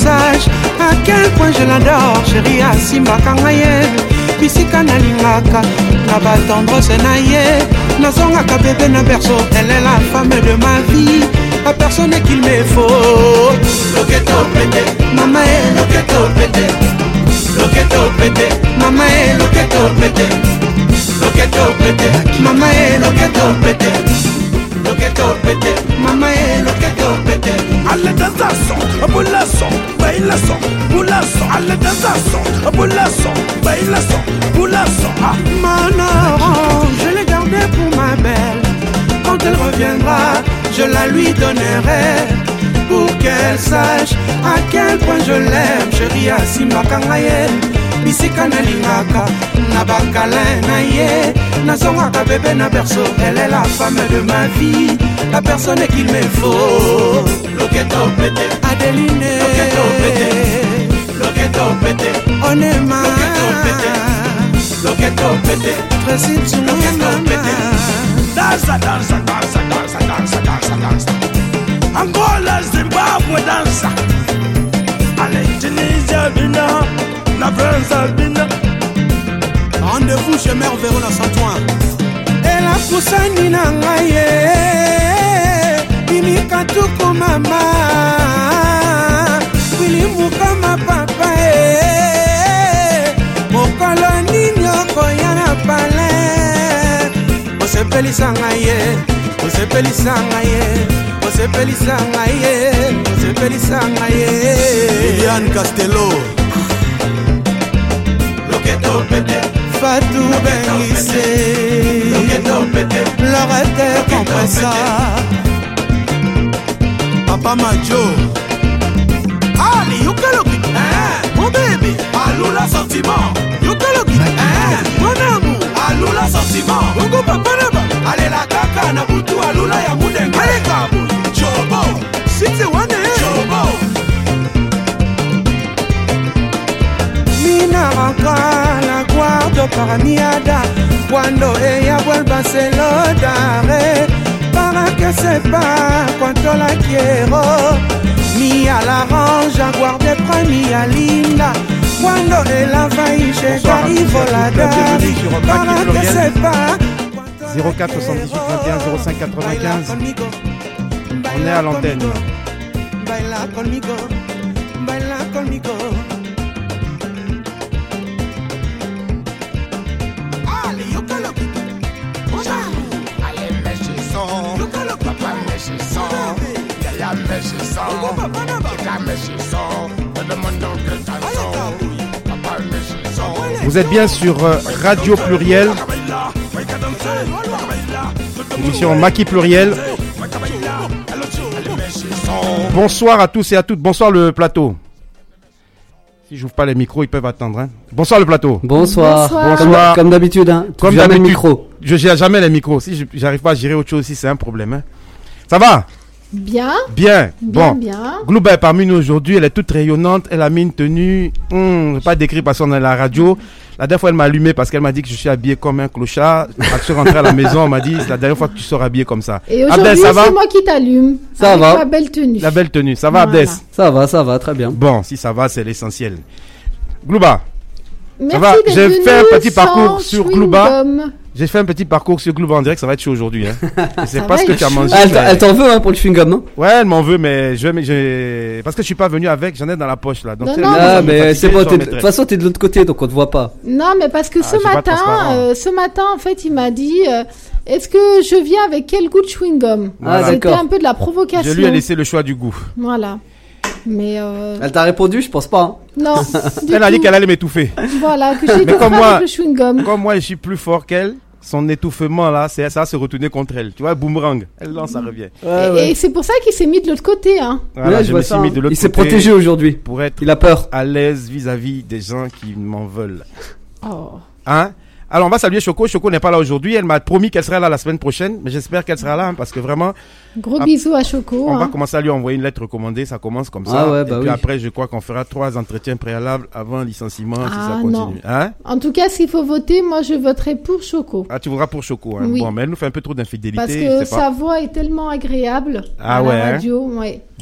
sache à quel point je l'adore. Chérie Asimba Kangaye Bisika na lingaka na batendresse na ye nazongaka bébé na berceau. Elle est la femme de ma vie, la personne qu'il me faut. Loketo pété, maman est loketo pété. Loketo pété, maman est loketo pété. Loketo pété, maman est loketo pété. Loketo pété, maman est loketo pété. Alle danzason, boulason, bailason, boulason. Alle danzason, boulason, bailason, boulason. Mon orange, je l'ai gardé pour ma belle. Quand elle reviendra, je la lui donnerai pour qu'elle sache à quel point je l'aime. Chérie Asimba Kangaye Bisika na lingaka na bakala na ye nazongaka bébé na berceau. Elle est la femme de ma vie, la personne qu'il me faut. Loketo pété, Adeline. Loketo pété, loketo pété. Onema. Loketo pété, loketo pété. Tracy loketo pété. Dansa, dansa, dansa, dansa, dansa, dansa, dansa. Angola, Zimbabwe, dansa. Allez, Tunisia, Bina, la France, Bina. Rendez-vous chez Mère Véron à Saint-Ouen. Et la poussani na ngaye Bimika tuku mama Wili mukama papa Mokolo ninyoko yana pale Osepelisa ngaye, osepelisa ngaye, osepelisa ngaye, osepelisa ngaye. Liliane Castello Loketo pété, Fatou Bengissé, Loketo pété, Lorette Compressa, Papa Majo. Ali Yukaloki, mon bébé, Alula sentiment, Yukaloki, mon amour, Alula sentiment, Bongo papa naba, allez la kaka na butu Alula ya mudenge, allez kabu, Chobo, Siti wane, Chobo. Mina ranka la guardo paramiada, cuando ella vuelva se lo daré, para que sepa cuánto la quiero. Mia la range a guarde premia linda, cuando ella va y llega y volada, para que sepa. 04 78 21 05 95. On est à l'antenne. Baila conmigo, baila conmigo. Allez, yokaloki. Allez, méchissons, papa méchissons, yaya méchissons, kika méchissons, le monde que t'as papa méchissons. Vous êtes bien sur Radio Pluriel, émission Maki Pluriel. Bonsoir à tous et à toutes. Bonsoir le plateau. Si j'ouvre pas les micros, ils peuvent attendre. Hein. Bonsoir le plateau. Bonsoir. Bonsoir. Comme d'habitude. Hein. Comme jamais d'habitude. le micro. Je gère jamais les micros. Si j'arrive pas à gérer autre chose aussi, c'est un problème. Hein. Ça va? Bien. Bien. Bon. Bien. Globa est parmi nous aujourd'hui. Elle est toute rayonnante. Elle a mis une tenue. Je vais pas décrire parce qu'on est à la radio. La dernière fois, elle m'a allumé parce qu'elle m'a dit que je suis habillé comme un clochard. Quand je suis rentré à la maison, on m'a dit c'est la dernière fois que tu sors habillé comme ça. Et aujourd'hui, Abdel, ça va? c'est moi qui t'allume. Ça avec va. Ma belle tenue. La belle tenue. Ça va, Voilà. Abdes? Ça va, très bien. Bon, si ça va, c'est l'essentiel. Glouba. Merci va? d'être J'ai venu fait un petit sans parcours sur chewing Glouba. gum. J'ai fait un petit parcours sur Glouba. On dirait que ça va être chaud aujourd'hui. Hein. Je sais Ça pas va ce que être tu as chaud. mangé. Elle t'en veut hein, pour le chewing-gum, non? Ouais, elle m'en veut, mais parce que je suis pas venu avec, j'en ai dans la poche là. Donc Non, si non, elle Ah, me mais fatiguer, c'est bon. je De remettrai. toute façon, t'es de l'autre côté, donc on te voit pas. Non, mais parce que je suis pas transparent. ce matin, en fait, il m'a dit est-ce que je viens avec quel goût de chewing-gum? Ah, C'était d'accord. un peu de la provocation. Je lui ai laissé le choix du goût. Voilà. Mais Elle t'a répondu, je pense pas. Hein. non. du Elle a dit tout. qu'elle allait m'étouffer. Voilà, que j'ai Mais tout comme fait moi- avec le chewing-gum. Comme moi, je suis plus fort qu'elle, son étouffement là, ça va se retourner contre elle. Tu vois, boomerang. Elle lance, ça revient. Et c'est pour ça qu'il s'est mis de l'autre côté, hein. Voilà, Ouais, je vois me suis ça, mis hein. de l'autre Il s'est côté protégé aujourd'hui. pour être Il a peur. à l'aise vis-à-vis des gens qui m'en veulent. Oh. Hein? Alors, on va saluer Choco. Choco n'est pas là aujourd'hui. Elle m'a promis qu'elle sera là la semaine prochaine. Mais j'espère qu'elle sera là hein, parce que vraiment, Gros Ah, bisous à Choco. on va Hein. commencer à lui envoyer une lettre recommandée. Ça commence comme ça. Ah ouais, bah et puis oui. après, je crois qu'on fera 3 entretiens préalables avant licenciement si Ah, ça continue. non. Hein? En tout cas, s'il faut voter, moi je voterai pour Choco. Ah, tu voudras pour Choco. Hein? Oui. Bon, mais elle nous fait un peu trop d'infidélité. Parce je que sais pas. sa voix est tellement agréable Ah à ouais, la hein. radio. Ouais. Bon,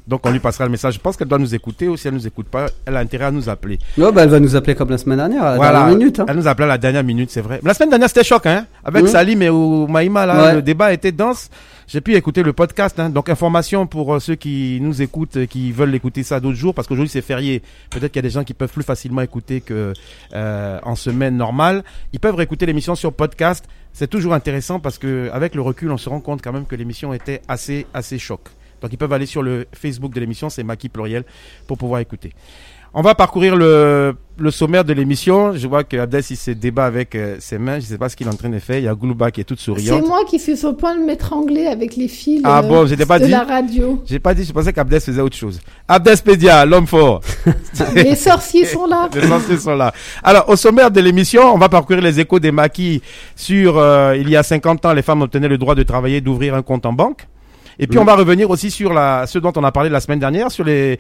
Donc on lui passera le message. Je pense qu'elle doit nous écouter, ou si elle nous écoute pas, elle a intérêt à nous appeler. Non, elle va nous appeler comme la semaine dernière, à la Voilà, dernière minute. Hein. Elle nous a appelé à la dernière minute, c'est vrai. La semaine dernière, c'était choc, hein. Avec Salim et Maïma, là, le débat était dense. J'ai pu écouter le podcast, hein. Donc information pour ceux qui nous écoutent, qui veulent écouter ça d'autres jours, parce qu'aujourd'hui c'est férié. Peut-être qu'il y a des gens qui peuvent plus facilement écouter que en semaine normale. Ils peuvent réécouter l'émission sur podcast. C'est toujours intéressant parce que avec le recul, on se rend compte quand même que l'émission était assez choc. Donc ils peuvent aller sur le Facebook de l'émission, c'est Maki Pluriel, pour pouvoir écouter. On va parcourir le sommaire de l'émission. Je vois que Abdel, il se débat avec ses mains. Je ne sais pas ce qu'il est en train de faire. Il y a Goulouba qui est toute souriante. C'est moi qui suis sur le point de m'étrangler avec les fils de la radio. J'ai pas dit, je pensais qu'Abdel faisait autre chose. Abdel Pédia, l'homme fort. Les sorciers sont là. Les sorciers sont là. Alors, au sommaire de l'émission, on va parcourir les échos des maquis sur il y a 50 ans, les femmes obtenaient le droit de travailler, d'ouvrir un compte en banque. Et puis on va revenir aussi sur ce dont on a parlé la semaine dernière, sur le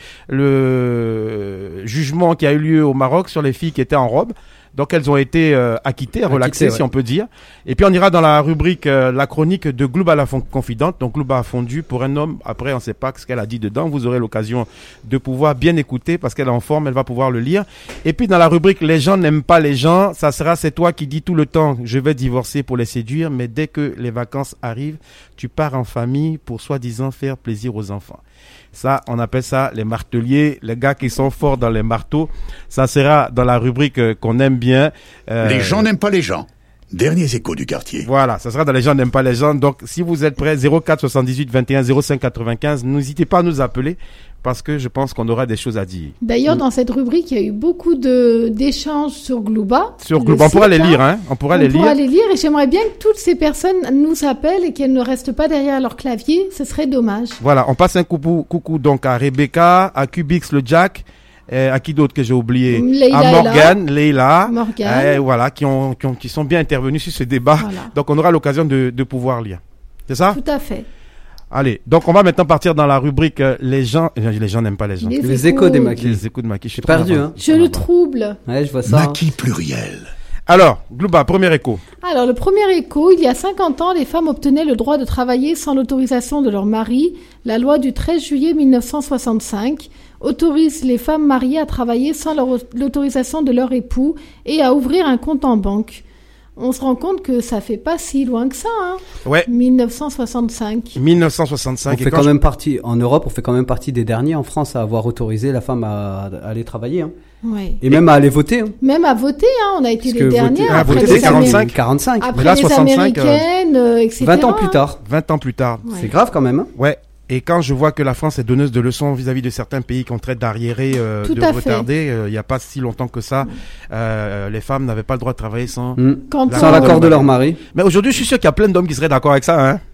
jugement qui a eu lieu au Maroc sur les filles qui étaient en robe. Donc elles ont été acquittées, relaxées, si on peut dire. Et puis on ira dans la rubrique la chronique de Glouba la confidente. Donc Glouba a fondu pour un homme. Après on ne sait pas ce qu'elle a dit dedans. Vous aurez l'occasion de pouvoir bien écouter parce qu'elle est en forme, elle va pouvoir le lire. Et puis dans la rubrique les gens n'aiment pas les gens, ça sera c'est toi qui dis tout le temps je vais divorcer pour les séduire, mais dès que les vacances arrivent, tu pars en famille pour soi-disant faire plaisir aux enfants. Ça, on appelle ça les marteliers, les gars qui sont forts dans les marteaux. Ça sera dans la rubrique qu'on aime bien. Les gens n'aiment pas les gens. Derniers échos du quartier. Voilà, ça sera dans les gens n'aiment pas les gens. Donc, si vous êtes prêts, 04 78 21 05 95, n'hésitez pas à nous appeler parce que je pense qu'on aura des choses à dire. D'ailleurs, dans cette rubrique, il y a eu beaucoup d'échanges sur Glouba. Sur Glouba, on pourra les lire, hein. On pourra les lire et j'aimerais bien que toutes ces personnes nous appellent et qu'elles ne restent pas derrière leur clavier. Ce serait dommage. Voilà, on passe un coucou donc à Rebecca, à Cubix le Jack. À qui d'autre que j'ai oublié? À Morgane, Leila. Voilà, qui sont bien intervenus sur ce débat. Voilà. Donc, on aura l'occasion de pouvoir lire. C'est ça? Tout à fait. Allez. Donc, on va maintenant partir dans la rubrique les gens n'aiment pas les gens. Les échos des maquis. Les échos de maquis. Je suis perdu, hein. Je le trouble. Ouais, je vois ça. Maquis pluriel. Alors, Glouba, premier écho. Alors, le premier écho, il y a 50 ans, les femmes obtenaient le droit de travailler sans l'autorisation de leur mari. La loi du 13 juillet 1965 autorise les femmes mariées à travailler sans l'autorisation de leur époux et à ouvrir un compte en banque. On se rend compte que ça fait pas si loin que ça, hein. Ouais. 1965. 1965. On fait quand même partie, en Europe, on fait quand même partie des derniers en France à avoir autorisé la femme à aller travailler, hein. Ouais. Et même à aller voter, hein. Même à voter, hein. On a été parce les derniers. Après les 45. Après là, les 65, américaines, etc. 20 ans plus tard. 20 ans plus tard. Ouais. C'est grave quand même, hein. Ouais. Et quand je vois que la France est donneuse de leçons vis-à-vis de certains pays qu'on traite d'arriérés, de retardés, il n'y a pas si longtemps que ça, les femmes n'avaient pas le droit de travailler sans l'accord de leur mari. Mais aujourd'hui, je suis sûr qu'il y a plein d'hommes qui seraient d'accord avec ça, hein.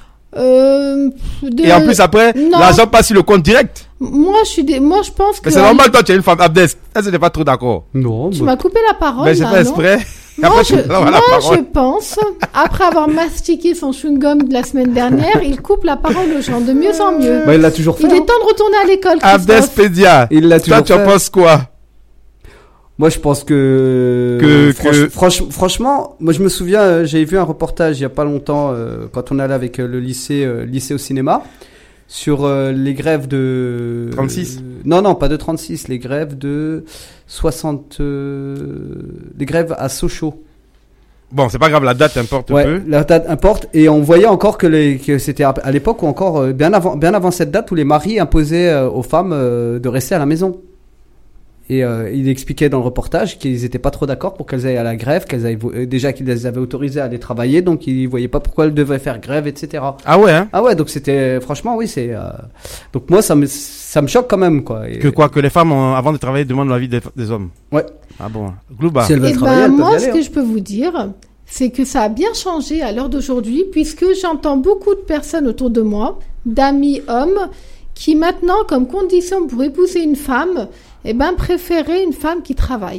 Et en plus après, l'argent passe sur le compte direct. Moi, je pense que. Mais c'est normal, toi, tu es une femme. Abdes, elle n'était pas trop d'accord. Non. Tu m'as coupé la parole. Mais j'ai fait exprès. Moi, je pense, après avoir mastiqué son chewing-gum de la semaine dernière, il coupe la parole aux gens de mieux en mieux. Bah, il l'a toujours fait. Il est temps de retourner à l'école, Abdes Pédia. Il l'a toujours fait. Toi, tu en penses quoi? Moi, je pense franchement, moi, je me souviens, j'ai vu un reportage il y a pas longtemps, quand on allait avec le lycée au cinéma, sur les grèves de 36. Non, pas de 36, les grèves de 60, les grèves à Sochaux. Bon, c'est pas grave, la date importe peu. La date importe, et on voyait encore que c'était à l'époque où encore bien avant cette date où les maris imposaient aux femmes de rester à la maison. Et il expliquait dans le reportage qu'ils n'étaient pas trop d'accord pour qu'elles aillent à la grève, déjà qu'ils les avaient autorisées à aller travailler, donc ils voyaient pas pourquoi elles devaient faire grève, etc. Ah ouais, hein? Ah ouais, donc c'était, franchement, oui, c'est, donc moi, ça me choque quand même, quoi. Que les femmes, avant de travailler, demandent l'avis des hommes. Ouais. Ah bon. Glouba. Si elles veulent travailler, elles peuvent y moi, aller, ce que je peux vous dire, c'est que ça a bien changé à l'heure d'aujourd'hui, puisque j'entends beaucoup de personnes autour de moi, d'amis hommes, qui maintenant, comme condition pour épouser une femme, préféraient une femme qui travaille.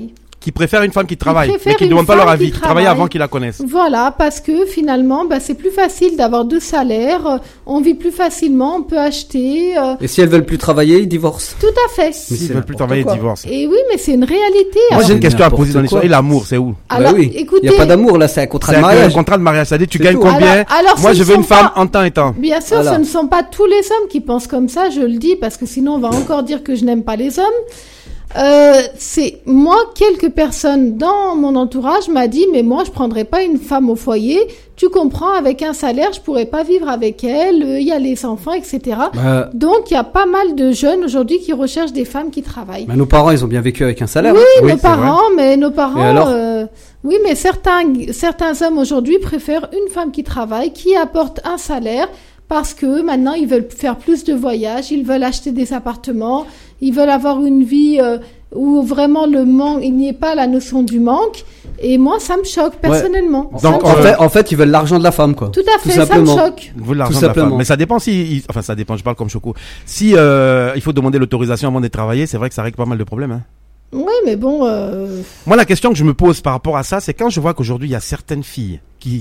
qui préfèrent une femme qui travaille, mais préfèrent qui ne une demandent pas leur femme avis, qui qui travaillent travaille. avant qu'ils la connaissent. Voilà, parce que finalement, c'est plus facile d'avoir 2 salaires, on vit plus facilement, on peut acheter. Et si elles veulent plus travailler, ils divorcent. Tout à fait. Mais S'ils c'est veulent plus n'importe travailler, quoi. divorce. Et oui, mais c'est une réalité. Moi, j'ai Alors, une question à poser dans n'importe l'histoire. quoi. Et l'amour, c'est où? alors, Bah oui. écoutez. Il n'y a pas d'amour là, c'est un contrat C'est de un mariage. contrat de mariage. C'est-à-dire, tu C'est gagnes tout. combien? Alors, Moi, ce je ne veux une sont femme pas- en temps et temps. Bien sûr, Voilà. ce ne sont pas tous les hommes qui pensent comme ça, je le dis, parce que sinon on va encore dire que je n'aime pas les hommes. C'est moi, quelques personnes dans mon entourage m'a dit, mais moi je prendrais pas une femme au foyer. Tu comprends, avec un salaire, je pourrais pas vivre avec elle. Il y a les enfants, etc. Bah, Donc il y a pas mal de jeunes aujourd'hui qui recherchent des femmes qui travaillent. bah, nos parents, ils ont bien vécu avec un salaire. Oui, Oui, nos c'est parents, mais nos parents. Et alors oui, mais certains hommes aujourd'hui préfèrent une femme qui travaille, qui apporte un salaire, parce que maintenant ils veulent faire plus de voyages, ils veulent acheter des appartements, ils veulent avoir une vie où vraiment le manque, il n'y ait pas la notion du manque. Et moi, ça me choque personnellement. Ça Donc, me En choque. fait, ils veulent l'argent de la femme, quoi. Tout à fait, ça me simplement. choque. Vous l'argent Tout de la femme. simplement. Mais ça dépend enfin, ça dépend, je parle comme Choco. Si, il faut demander l'autorisation avant de travailler, c'est vrai que ça règle pas mal de problèmes, hein. Oui, mais bon. Moi, la question que je me pose par rapport à ça, c'est quand je vois qu'aujourd'hui, il y a certaines filles qui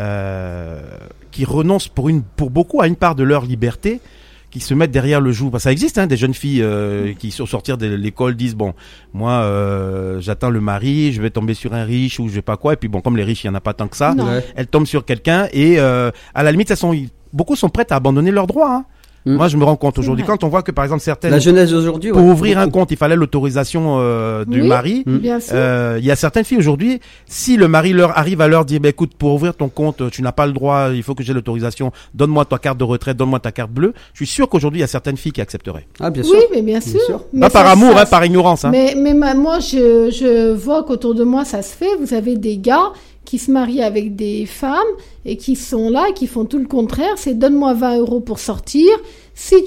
renoncent pour beaucoup à une part de leur liberté, qui se mettent derrière le joug. Parce que ça existe, hein, des jeunes filles qui, au sortir de l'école, disent bon, moi, j'attends le mari, je vais tomber sur un riche ou je sais pas quoi. Et puis bon, comme les riches, il y en a pas tant que ça, Non. Ouais. elles tombent sur quelqu'un et à la limite, beaucoup sont prêtes à abandonner leurs droits. Hein. Moi, je me rends compte aujourd'hui, vrai. quand on voit que par exemple certaines, La jeunesse d'aujourd'hui, pour ouais, ouvrir un beaucoup. compte, il fallait l'autorisation du Oui. mari. Bien sûr. Il y a certaines filles aujourd'hui, si le mari leur arrive à leur dire, bah, écoute, pour ouvrir ton compte, tu n'as pas le droit, il faut que j'ai l'autorisation, donne-moi ta carte de retraite, donne-moi ta carte bleue. Je suis sûr qu'aujourd'hui, il y a certaines filles qui accepteraient. Ah, bien sûr. Oui, mais bien sûr. sûr. Mais Pas par ça- amour, ça- hein, par ignorance. Hein. Mais moi, je vois qu'autour de moi, ça se fait. Vous avez des gars qui se marient avec des femmes et qui sont là, qui font tout le contraire. C'est donne-moi 20 € pour sortir. Si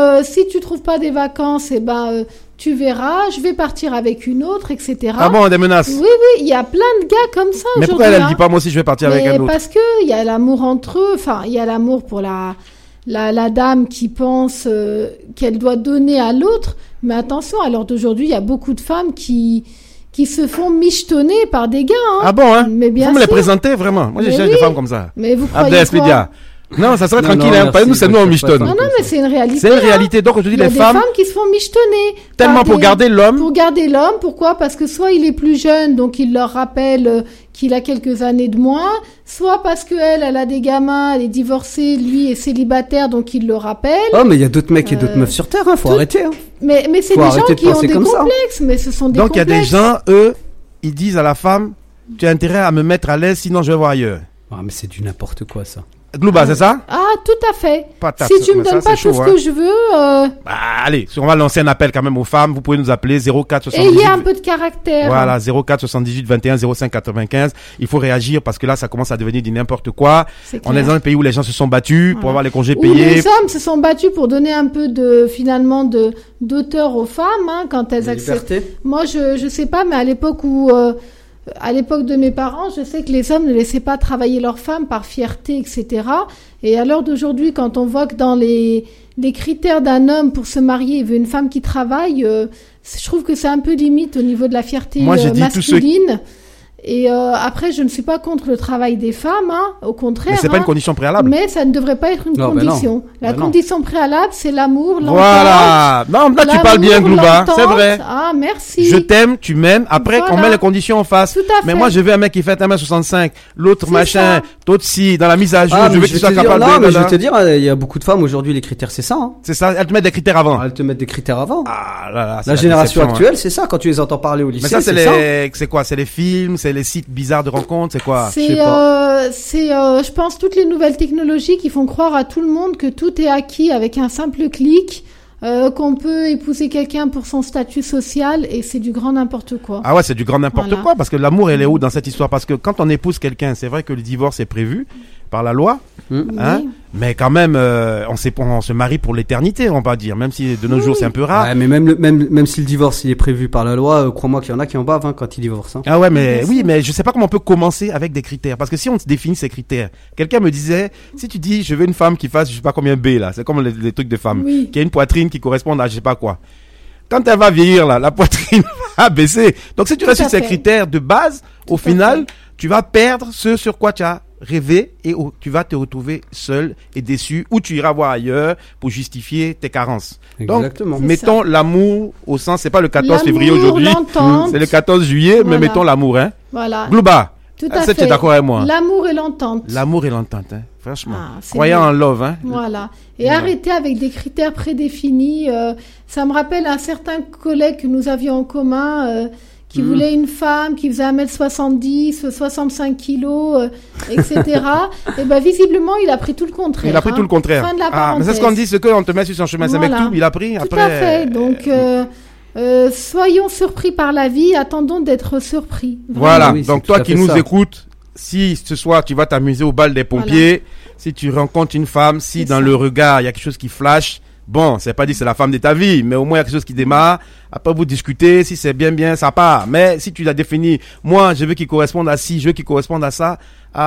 tu trouves pas des vacances, tu verras. Je vais partir avec une autre, etc. Ah bon, des menaces. Oui, il y a plein de gars comme ça Mais aujourd'hui. pourquoi elle hein. dit pas, moi aussi, je vais partir avec Mais un autre? parce que il y a l'amour entre eux. Enfin, il y a l'amour pour la dame qui pense qu'elle doit donner à l'autre. Mais attention, à l'heure d'aujourd'hui, il y a beaucoup de femmes qui se font michetonner par des gars. Hein. Ah bon, hein? Mais bien Vous me les sûr. présentez, vraiment. Moi, j'ai Mais cherché oui. des femmes comme ça. Mais vous croyez Abdel quoi? Espedia. Non, ça serait Non, tranquille, non, hein. merci, Pas nous, c'est nous, on moi, je michetonne. préfère Non, mais c'est une réalité. C'est une hein. réalité. Donc, aujourd'hui, Il y a les des femmes, qui se font michetonner. tellement par pour des- garder l'homme. Pour garder l'homme, pourquoi? Parce que soit il est plus jeune, donc il leur rappelle qu'il a quelques années de moins, soit parce que elle a des gamins, elle est divorcée, lui est célibataire, donc il le rappelle. Oh, mais il y a d'autres mecs et d'autres meufs sur Terre, hein. Faut tout- arrêter, hein. Mais c'est Faut des gens arrêter de qui ont penser des comme ça. complexes, mais ce sont des Donc, il y a complexes. des gens, eux, ils disent à la femme, tu as intérêt à me mettre à l'aise, sinon je vais voir ailleurs. Ah, mais c'est du n'importe quoi, ça. Glouba, c'est ça? Ah, tout à fait. Patate. Si tu me Mais ça, donnes c'est pas chaud, tout ce hein. que je veux, Bah, allez, on va lancer un appel quand même aux femmes. Vous pouvez nous appeler 04 et il y 78. a un peu de caractère. Voilà, 04 78 21 05 95. Il faut réagir parce que là, ça commence à devenir du n'importe quoi. C'est On est clair. dans un pays où les gens se sont battus pour Voilà. avoir les congés Où payés. les hommes se sont battus pour donner un peu d'auteur aux femmes, hein, quand elles acceptent. Liberté. Moi, je sais pas, mais à l'époque de mes parents, je sais que les hommes ne laissaient pas travailler leurs femmes par fierté, etc. Et à l'heure d'aujourd'hui, quand on voit que dans les critères d'un homme pour se marier, il veut une femme qui travaille, je trouve que c'est un peu limite au niveau de la fierté Moi, j'ai dit tous ceux- masculine. Et après, je ne suis pas contre le travail des femmes, hein, au contraire. Mais c'est pas hein. une condition préalable. Mais ça ne devrait pas être une Non, ben non. condition. La Ben non. condition préalable, c'est l'amour, l'entente. Voilà. Non, là, tu parles bien, L'amour, Glouba. l'entente. C'est vrai. Ah, merci. Je t'aime, tu m'aimes. Après, qu'on Voilà. met les conditions en face. Tout à Mais fait. moi, je veux un mec qui fait 1m65, l'autre C'est machin, ça. l'autre ci, dans la mise à jour, Ah, je mais veux je qu'il vais soit te dire, capable non, de... mais je vais te dire, il y a beaucoup de femmes aujourd'hui, les critères, c'est ça, hein. C'est ça, elle te met des critères avant. Elles te mettent des critères avant. Ah, là, là, c'est La génération déception, hein. actuelle, c'est ça, quand tu les entends parler au lycée. Mais ça, c'est ça. c'est quoi? C'est les films, c'est les sites bizarres de rencontres, c'est quoi? je sais pas. Je pense, toutes les nouvelles technologies qui font croire à tout le monde que tout est acquis avec un simple clic, qu'on peut épouser quelqu'un pour son statut social, et c'est du grand n'importe quoi. Ah ouais, c'est du grand n'importe Voilà. quoi, parce que l'amour, elle est où dans cette histoire? Parce que quand on épouse quelqu'un, c'est vrai que le divorce est prévu par la loi, hein, Oui. mais quand même, on se marie pour l'éternité, on va dire, même si de nos jours c'est un peu rare. Ouais, mais même si le divorce il est prévu par la loi, crois-moi qu'il y en a qui en bavent, hein, quand ils divorcent, hein. Ah ouais, mais Bien oui, sûr. mais je sais pas comment on peut commencer avec des critères, parce que si on se définit ces critères, quelqu'un me disait, si tu dis, je veux une femme qui fasse, je sais pas combien B là, c'est comme les trucs de femmes, Oui. qui a une poitrine qui corresponde à je sais pas quoi. Quand elle va vieillir là, la poitrine à baisser. Donc si tu Tout restes à sur ces fait. critères de base, au à final, tu vas perdre ce sur quoi tu as rêvé et tu vas te retrouver seul et déçu ou tu iras voir ailleurs pour justifier tes carences. Exactement. Donc, mettons l'amour au sens, c'est pas le 14 février L'amour, aujourd'hui, l'entente. c'est le 14 juillet, mais Voilà. mettons l'amour, hein. Voilà. Glouba, Tout à est-ce que tu fait. es d'accord avec moi? L'amour et l'entente. L'amour et l'entente, hein. Franchement. Ah, c'est Croyant bien. en love, hein. Voilà. Et arrêter avec des critères prédéfinis. Ça me rappelle un certain collègue que nous avions en commun qui voulait une femme qui faisait 1m70, 65 kilos, etc. Et ben visiblement, il a pris tout le contraire. Il a pris tout le contraire. Fin de la Ah, mais parenthèse. c'est ce qu'on dit, ce qu'on te met sur son chemin. C'est Voilà. mec tout, il a pris Tout après. à fait. Donc, soyons surpris par la vie, attendons d'être surpris. Voilà. Oui, c'est Donc tout toi à qui fait nous ça. écoutes, si ce soir tu vas t'amuser au bal des pompiers, si tu rencontres une femme, si C'est dans ça. le regard il y a quelque chose qui flash, bon, c'est pas dit que c'est la femme de ta vie, mais au moins il y a quelque chose qui démarre. Après vous discutez, si c'est bien, ça part. Mais si tu l'as défini, moi je veux qu'il corresponde à ci, je veux qu'il corresponde à ça,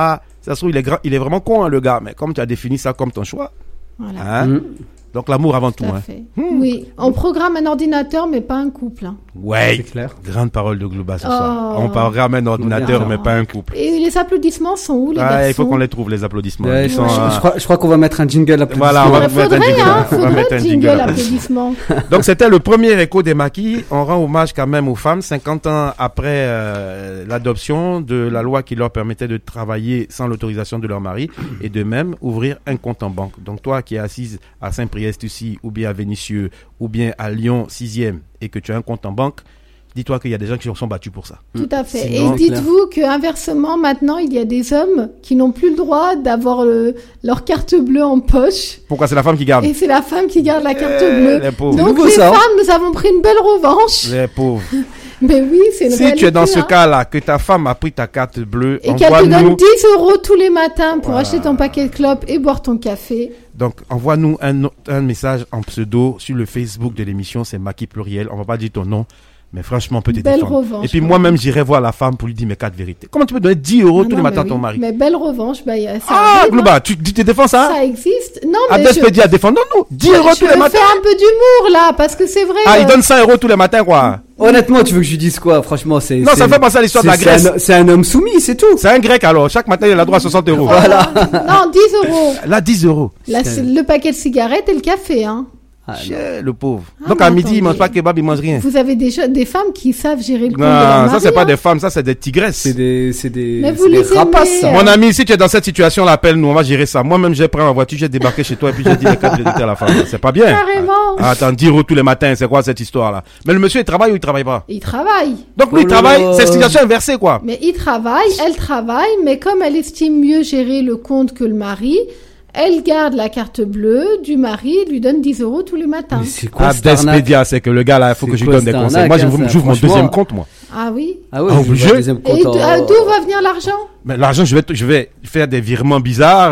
ça se trouve il est vraiment con hein, le gars, mais comme tu as défini ça comme ton choix, Voilà. hein. Donc l'amour avant tout, Tout à hein. fait. Oui, on programme un ordinateur, mais pas un couple. Hein. Ouais. C'est clair. Grande parole de Glouba ce soir. Oh. On parlera même d'ordinateur, Bien. mais pas un couple. Et les applaudissements sont où, les garçons? Il faut qu'on les trouve, les applaudissements. Ouais, Ils je, sont, je crois qu'on va mettre un jingle applaudissement. Voilà, on va Il faudrait, mettre un jingle. hein, On va faudrait mettre un jingle jingle. applaudissements. Donc, c'était le premier écho des maquis. On rend hommage quand même aux femmes, 50 ans après l'adoption de la loi qui leur permettait de travailler sans l'autorisation de leur mari et de même ouvrir un compte en banque. Donc, toi qui es assise à Saint-Priest ici, ou bien à Vénissieux, ou bien à Lyon 6e, et que tu as un compte en banque, dis-toi qu'il y a des gens qui se sont battus pour ça. Tout à fait. Sinon, Et dites-vous qu'inversement, maintenant, il y a des hommes qui n'ont plus le droit d'avoir leur carte bleue en poche. Pourquoi c'est la femme qui garde? Et c'est la femme qui garde la carte bleue. Les pauvres. Donc, nouveau, les ça, hein. femmes, nous avons pris une belle revanche. Les pauvres. Mais oui, c'est une Si réalité. tu es dans ce hein. cas-là, que ta femme a pris ta carte bleue, Et qu'elle te donne envoie-nous 10 € tous les matins pour acheter ton paquet de clopes et boire ton café. Donc, envoie-nous un message en pseudo sur le Facebook de l'émission, c'est Maki Pluriel. On va pas dire ton nom, mais franchement, on peut te Belle défendre. revanche, Et puis ouais. moi-même, j'irai voir la femme pour lui dire mes 4 vérités. Comment tu peux donner 10 € Ah tous non, les matins à mais ton oui. mari? Mais belle revanche, ça Ah, arrive, Glouba, tu te défends ça? ça existe. Non, mais Abdel je, Pédia, défendons-nous. 10 € je tous les veux matins. faire un peu d'humour là, parce que c'est vrai. Ah, il donne 100 € tous les matins, quoi. Honnêtement, tu veux que je lui dise quoi? Franchement, c'est. Non, ça me fait penser à l'histoire de la Grèce. C'est un homme soumis, c'est tout. C'est un grec, alors. Chaque matin, il a droit à 60 €. Voilà. Non, 10 €. Là, 10 €. Là, c'est le paquet de cigarettes et le café, hein. Ah, non. Chier, le pauvre. Ah, Donc, mais à midi, il attendez. mange pas kebab, il mange rien. Vous avez des femmes qui savent gérer le compte de leur Non, mari. ça, c'est pas hein. des femmes, ça, c'est des tigresses. C'est des Mais vous c'est des les rapaces, aimez, ça. Mon ami, si tu es dans cette situation-là, appelle-nous, on va gérer ça. Moi-même, j'ai pris ma voiture, j'ai débarqué chez toi et puis j'ai dit les 4 vérités à la femme. C'est pas bien. Carrément. Ah, attends, 10 € tous les matins, c'est quoi cette histoire-là? Mais le monsieur, il travaille ou il travaille pas? Il travaille. Donc lui, il Oh là travaille, là. c'est situation inversée, quoi. Mais il travaille, elle travaille, mais comme elle estime mieux gérer le compte que le mari, elle garde la carte bleue du mari et lui donne 10 € tous les matins. Mais c'est quoi cette arnaque? Abdespedia, c'est que le gars là, il faut C'est que je lui quoi donne des cette conseils. arnaque, Moi, hein, ça, j'ouvre mon franchement. deuxième compte, moi. Ah oui. Ah ouais, Ah, je obligé. vois le deuxième Et compte d'où va venir l'argent? Mais l'argent, je vais faire des virements bizarres,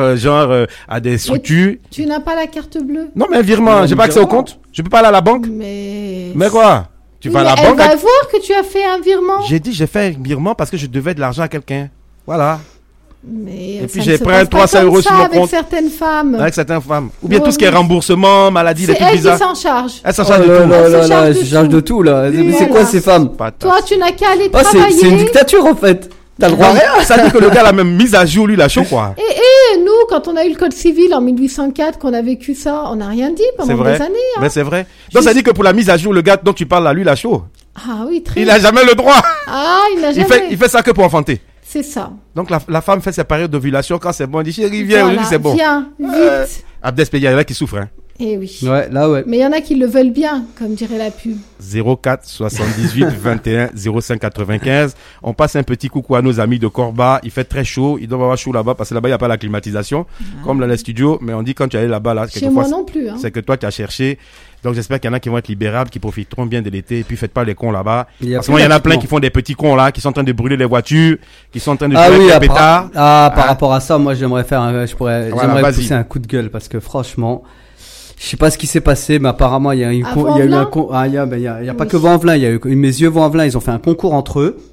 à des structures. Tu n'as pas la carte bleue. Non, mais un virement, Non, j'ai pas accès au virement. compte. Je peux pas aller à la banque. Mais quoi? Tu Oui, vas à mais la elle banque. va voir que tu as fait un virement. J'ai dit, j'ai fait un virement parce que je devais de l'argent à quelqu'un. Voilà. Mais Et ça puis ne j'ai se pris passe un pas 300 comme € ça sur mon avec compte. certaines femmes. Avec certaines femmes. Ou bien Ouais, tout ce qui est oui. remboursement, maladie, les C'est trucs elle qui bizarres. s'en charge. Elle s'en Oh charge de là tout. là Elle se là charge là, de je charge tout. de tout là. Mais c'est Voilà. quoi ces femmes? Patate. Toi, tu n'as qu'à aller Oh, c'est une travailler. dictature en fait. T'as le droit à rien. Ça dit que le gars l'a même mise à jour, lui, la show, quoi. Et nous, quand on a eu le code civil en 1804, qu'on a vécu ça, on n'a rien dit C'est pendant vrai. des années. hein. Mais c'est vrai. Donc ça dit que pour la mise à jour, le gars dont tu parles là, lui, la show. Ah oui, très Il a jamais le droit. Ah, il n'a Il jamais. fait ça que pour enfanter. C'est ça. Donc la femme fait ses périodes d'ovulation quand c'est bon. Elle dit, chérie, viens, Voilà. aujourd'hui c'est bon. Viens, vite. Abdespedia, il y en a qui souffrent, hein. Eh oui. Ouais, là ouais. Mais il y en a qui le veulent bien, comme dirait la pub. 04 78 21 05 95. On passe un petit coucou à nos amis de Corba. Il fait très chaud. Il doit avoir chaud là-bas parce que là-bas, il n'y a pas la climatisation. Comme dans les studios. Mais on dit quand tu es allé là-bas, là, Chez quelquefois, moi non plus. Hein. c'est que toi, tu as cherché. Donc, j'espère qu'il y en a qui vont être libérables, qui profiteront bien de l'été. Et puis, faites pas les cons là-bas. Il y a Parce que moi, il y en a plein pratiquement. qui font des petits cons là, qui sont en train de brûler les voitures, qui sont en train de Ah jouer oui, avec les pétards. par Hein? rapport à ça, moi j'aimerais j'aimerais vas-y. pousser un coup de gueule parce que franchement, je sais pas ce qui s'est passé, mais apparemment il y a eu, À il y a eu un Vaux-en-Velin il y a pas Oui. que Vaux-en-Velin, il y a eu mes yeux Vaux-en-Velin, ils ont fait un concours entre eux.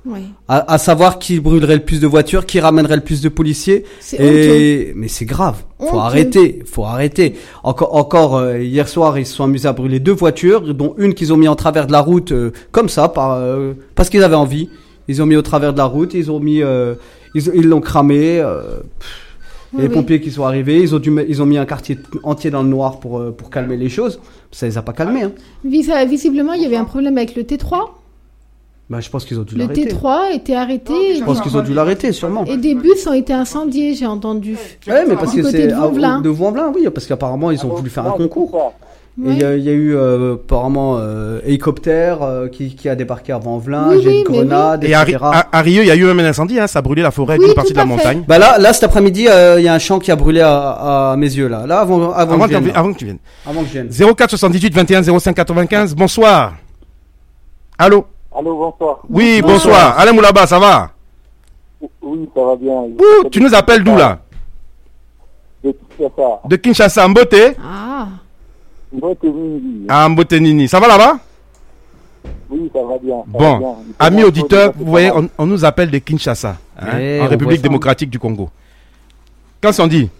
Oui. À savoir qui brûlerait le plus de voitures, qui ramènerait le plus de policiers. C'est honteux. Mais c'est grave. Faut Honteux. arrêter. Encore hier soir, ils se sont amusés à brûler 2 voitures, dont une qu'ils ont mis en travers de la route, comme ça, parce qu'ils avaient envie. Ils ont mis au travers de la route, ils l'ont cramé. Les pompiers qui sont arrivés, ils ont mis un quartier entier dans le noir pour calmer les choses. Ça les a pas calmés, hein. Visiblement, il y avait un problème avec le T3. Bah, je pense qu'ils ont dû Le l'arrêter. T3 était arrêté. Je pense qu'ils ont dû l'arrêter, sûrement. Et des bus ont été incendiés, j'ai entendu. Ouais, mais parce Du que côté c'est de Vauvelin. de Vauvelin, oui, parce qu'apparemment ils ont voulu faire un concours. Et Ouais. il y a eu apparemment hélicoptère qui a débarqué à Vauvelin, Oui, jet oui, de mais grenades, Et etc. à Rieux, il y a eu même un incendie, hein, ça a brûlé la forêt, Oui, une partie tout de la à fait. montagne. Bah là cet après-midi, il y a un champ qui a brûlé à mes yeux là. Là avant que je vienne. Avant que tu viennes. Avant que je vienne. 04 78 21 05 95, bonsoir. Allô? Allô, bonsoir. Oui, bonsoir. Alain Moulaba, ça va? Oui, ça va bien. Ouh, tu nous appelles d'où là? De Kinshasa. De Kinshasa, Mbote? Ah, Mbote Mingi. Ah, Mbote Nini. Ça va là-bas? Oui, ça va bien. ça va Bon, bien. amis auditeurs, vous voyez, on nous appelle de Kinshasa, hein, Eh, en on République voit ça. démocratique du Congo. Qu'est-ce qu'on dit?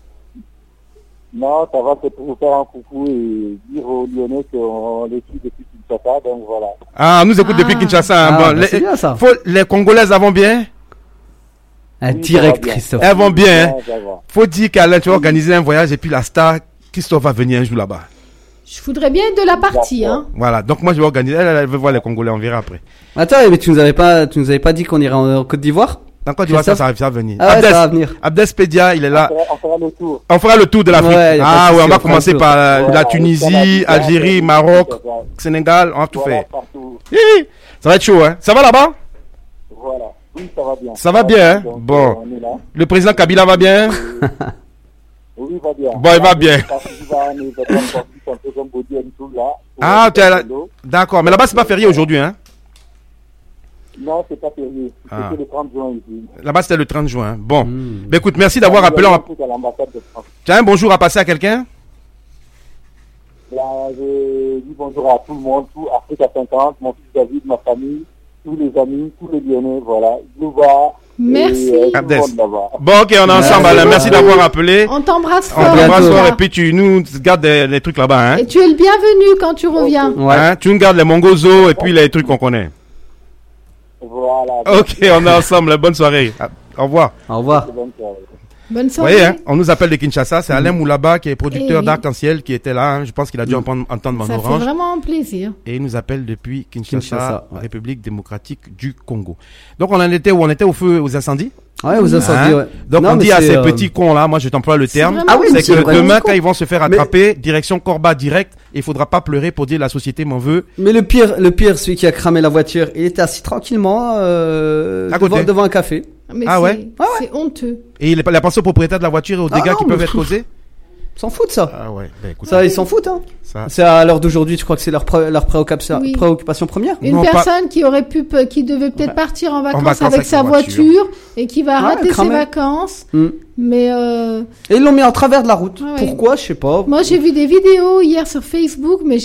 Non, ça va, c'est pour vous faire un coucou et dire aux Lyonnais qu'on les suit depuis Kinshasa, donc voilà. Ah, on nous écoute Ah. depuis Kinshasa. hein. Ah, Bon, bah, c'est bien ça. les Congolaises vont bien? Un Oui, direct ça va bien. Christophe. Elles vont bien. Hein. Ça va. Faut dire qu'Alain, tu vas organiser un voyage et puis la star, Christophe va venir un jour là-bas. je voudrais bien être de la partie, hein. Voilà, donc moi je vais organiser. Elle veut voir les Congolais, on verra après. Attends, mais tu nous avais pas dit qu'on irait en Côte d'Ivoire? Dans Côte d'Ivoire, ça Christophe va venir. Ah ouais, ça va venir. Abdes Pedia, il est là. On fera le tour. On fera le tour de l'Afrique. Ouais, y a pas Ah de ouais, souci, on va on fera commencer le tour. par la Voilà, Tunisie, Canada, Algérie, Canada, Maroc, Canada. Sénégal, on va tout Voilà, faire. partout. Hi, ça va être chaud, hein. Ça va là-bas? Voilà. Oui, ça va bien. Ça va bien, hein. Donc, Bon. on est là. Le président Kabila va bien? Oui, il va bien. Bon, il va bien. Parce qu'il va en événement sportif, un peu comme Bodi tout là. Ah, tu es là. Polo. D'accord, mais là-bas c'est pas férié aujourd'hui, hein. Non, c'est pas férié. Ah. C'était le 30 juin ici. Là-bas c'était le 30 juin. Bon. Ben écoute, merci d'avoir appelé. On va- À l'ambassade de France. Tu as un bonjour à passer à quelqu'un? Là, je dis bonjour à tout le monde, tout Afrique à 50, mon fils David, ma famille, tous les amis, tous les Lyonnais, voilà. Louva. Merci. Et, tout le Abdes. monde là-bas. Bon, ok, on est ensemble, Alain. Merci d'avoir appelé. On t'embrasse On fort. t'embrasse bientôt. fort et puis tu nous gardes les trucs là-bas, hein. Et tu es le bienvenu quand tu reviens. Ouais. Hein, tu nous gardes les mongozos et puis les trucs qu'on connaît. Voilà. Ok, on est ensemble. Bonne soirée. Ah, au revoir. Au revoir. Bonne soirée. Bonne Vous soirée. voyez, hein, on nous appelle de Kinshasa. C'est Alain Moulaba qui est producteur Eh oui. d'Arc-en-Ciel qui était là. Hein. Je pense qu'il a dû entendre mon Ça fait orange. vraiment plaisir. Et il nous appelle depuis Kinshasa, Kinshasa, ouais. République démocratique du Congo. Donc on en était où? On était au feu, aux incendies. Ouais, aux incendies, Hein? ouais. Donc Non, on mais dit à c'est, ces petits cons là, moi je t'emploie le terme. vraiment- Ah oui, mais C'est que vraiment demain con. quand ils vont se faire attraper, direction Corba direct, il faudra pas pleurer pour dire la société m'en veut. Mais le pire, celui qui a cramé la voiture, il était assis tranquillement À côté. devant un café. Mais Ah c'est ouais? c'est honteux. Et il a pensé au propriétaire de la voiture et aux Ah dégâts non, qui peuvent mais être causés. S'en foutent ça. Ah ouais, ben écoute, Ça, ils s'en foutent. Hein. ça. C'est à l'heure d'aujourd'hui, je crois que c'est leur préoccupation, Oui. préoccupation première. Une Non, pas- personne qui aurait qui devait peut-être partir en vacances, vacances avec avec sa sa voiture et qui va Ouais, rater ses cramé. vacances. Mm. Mais Et ils l'ont mis en travers de la route. Ah ouais. Pourquoi, je sais pas. moi, j'ai vu des vidéos hier sur Facebook, mais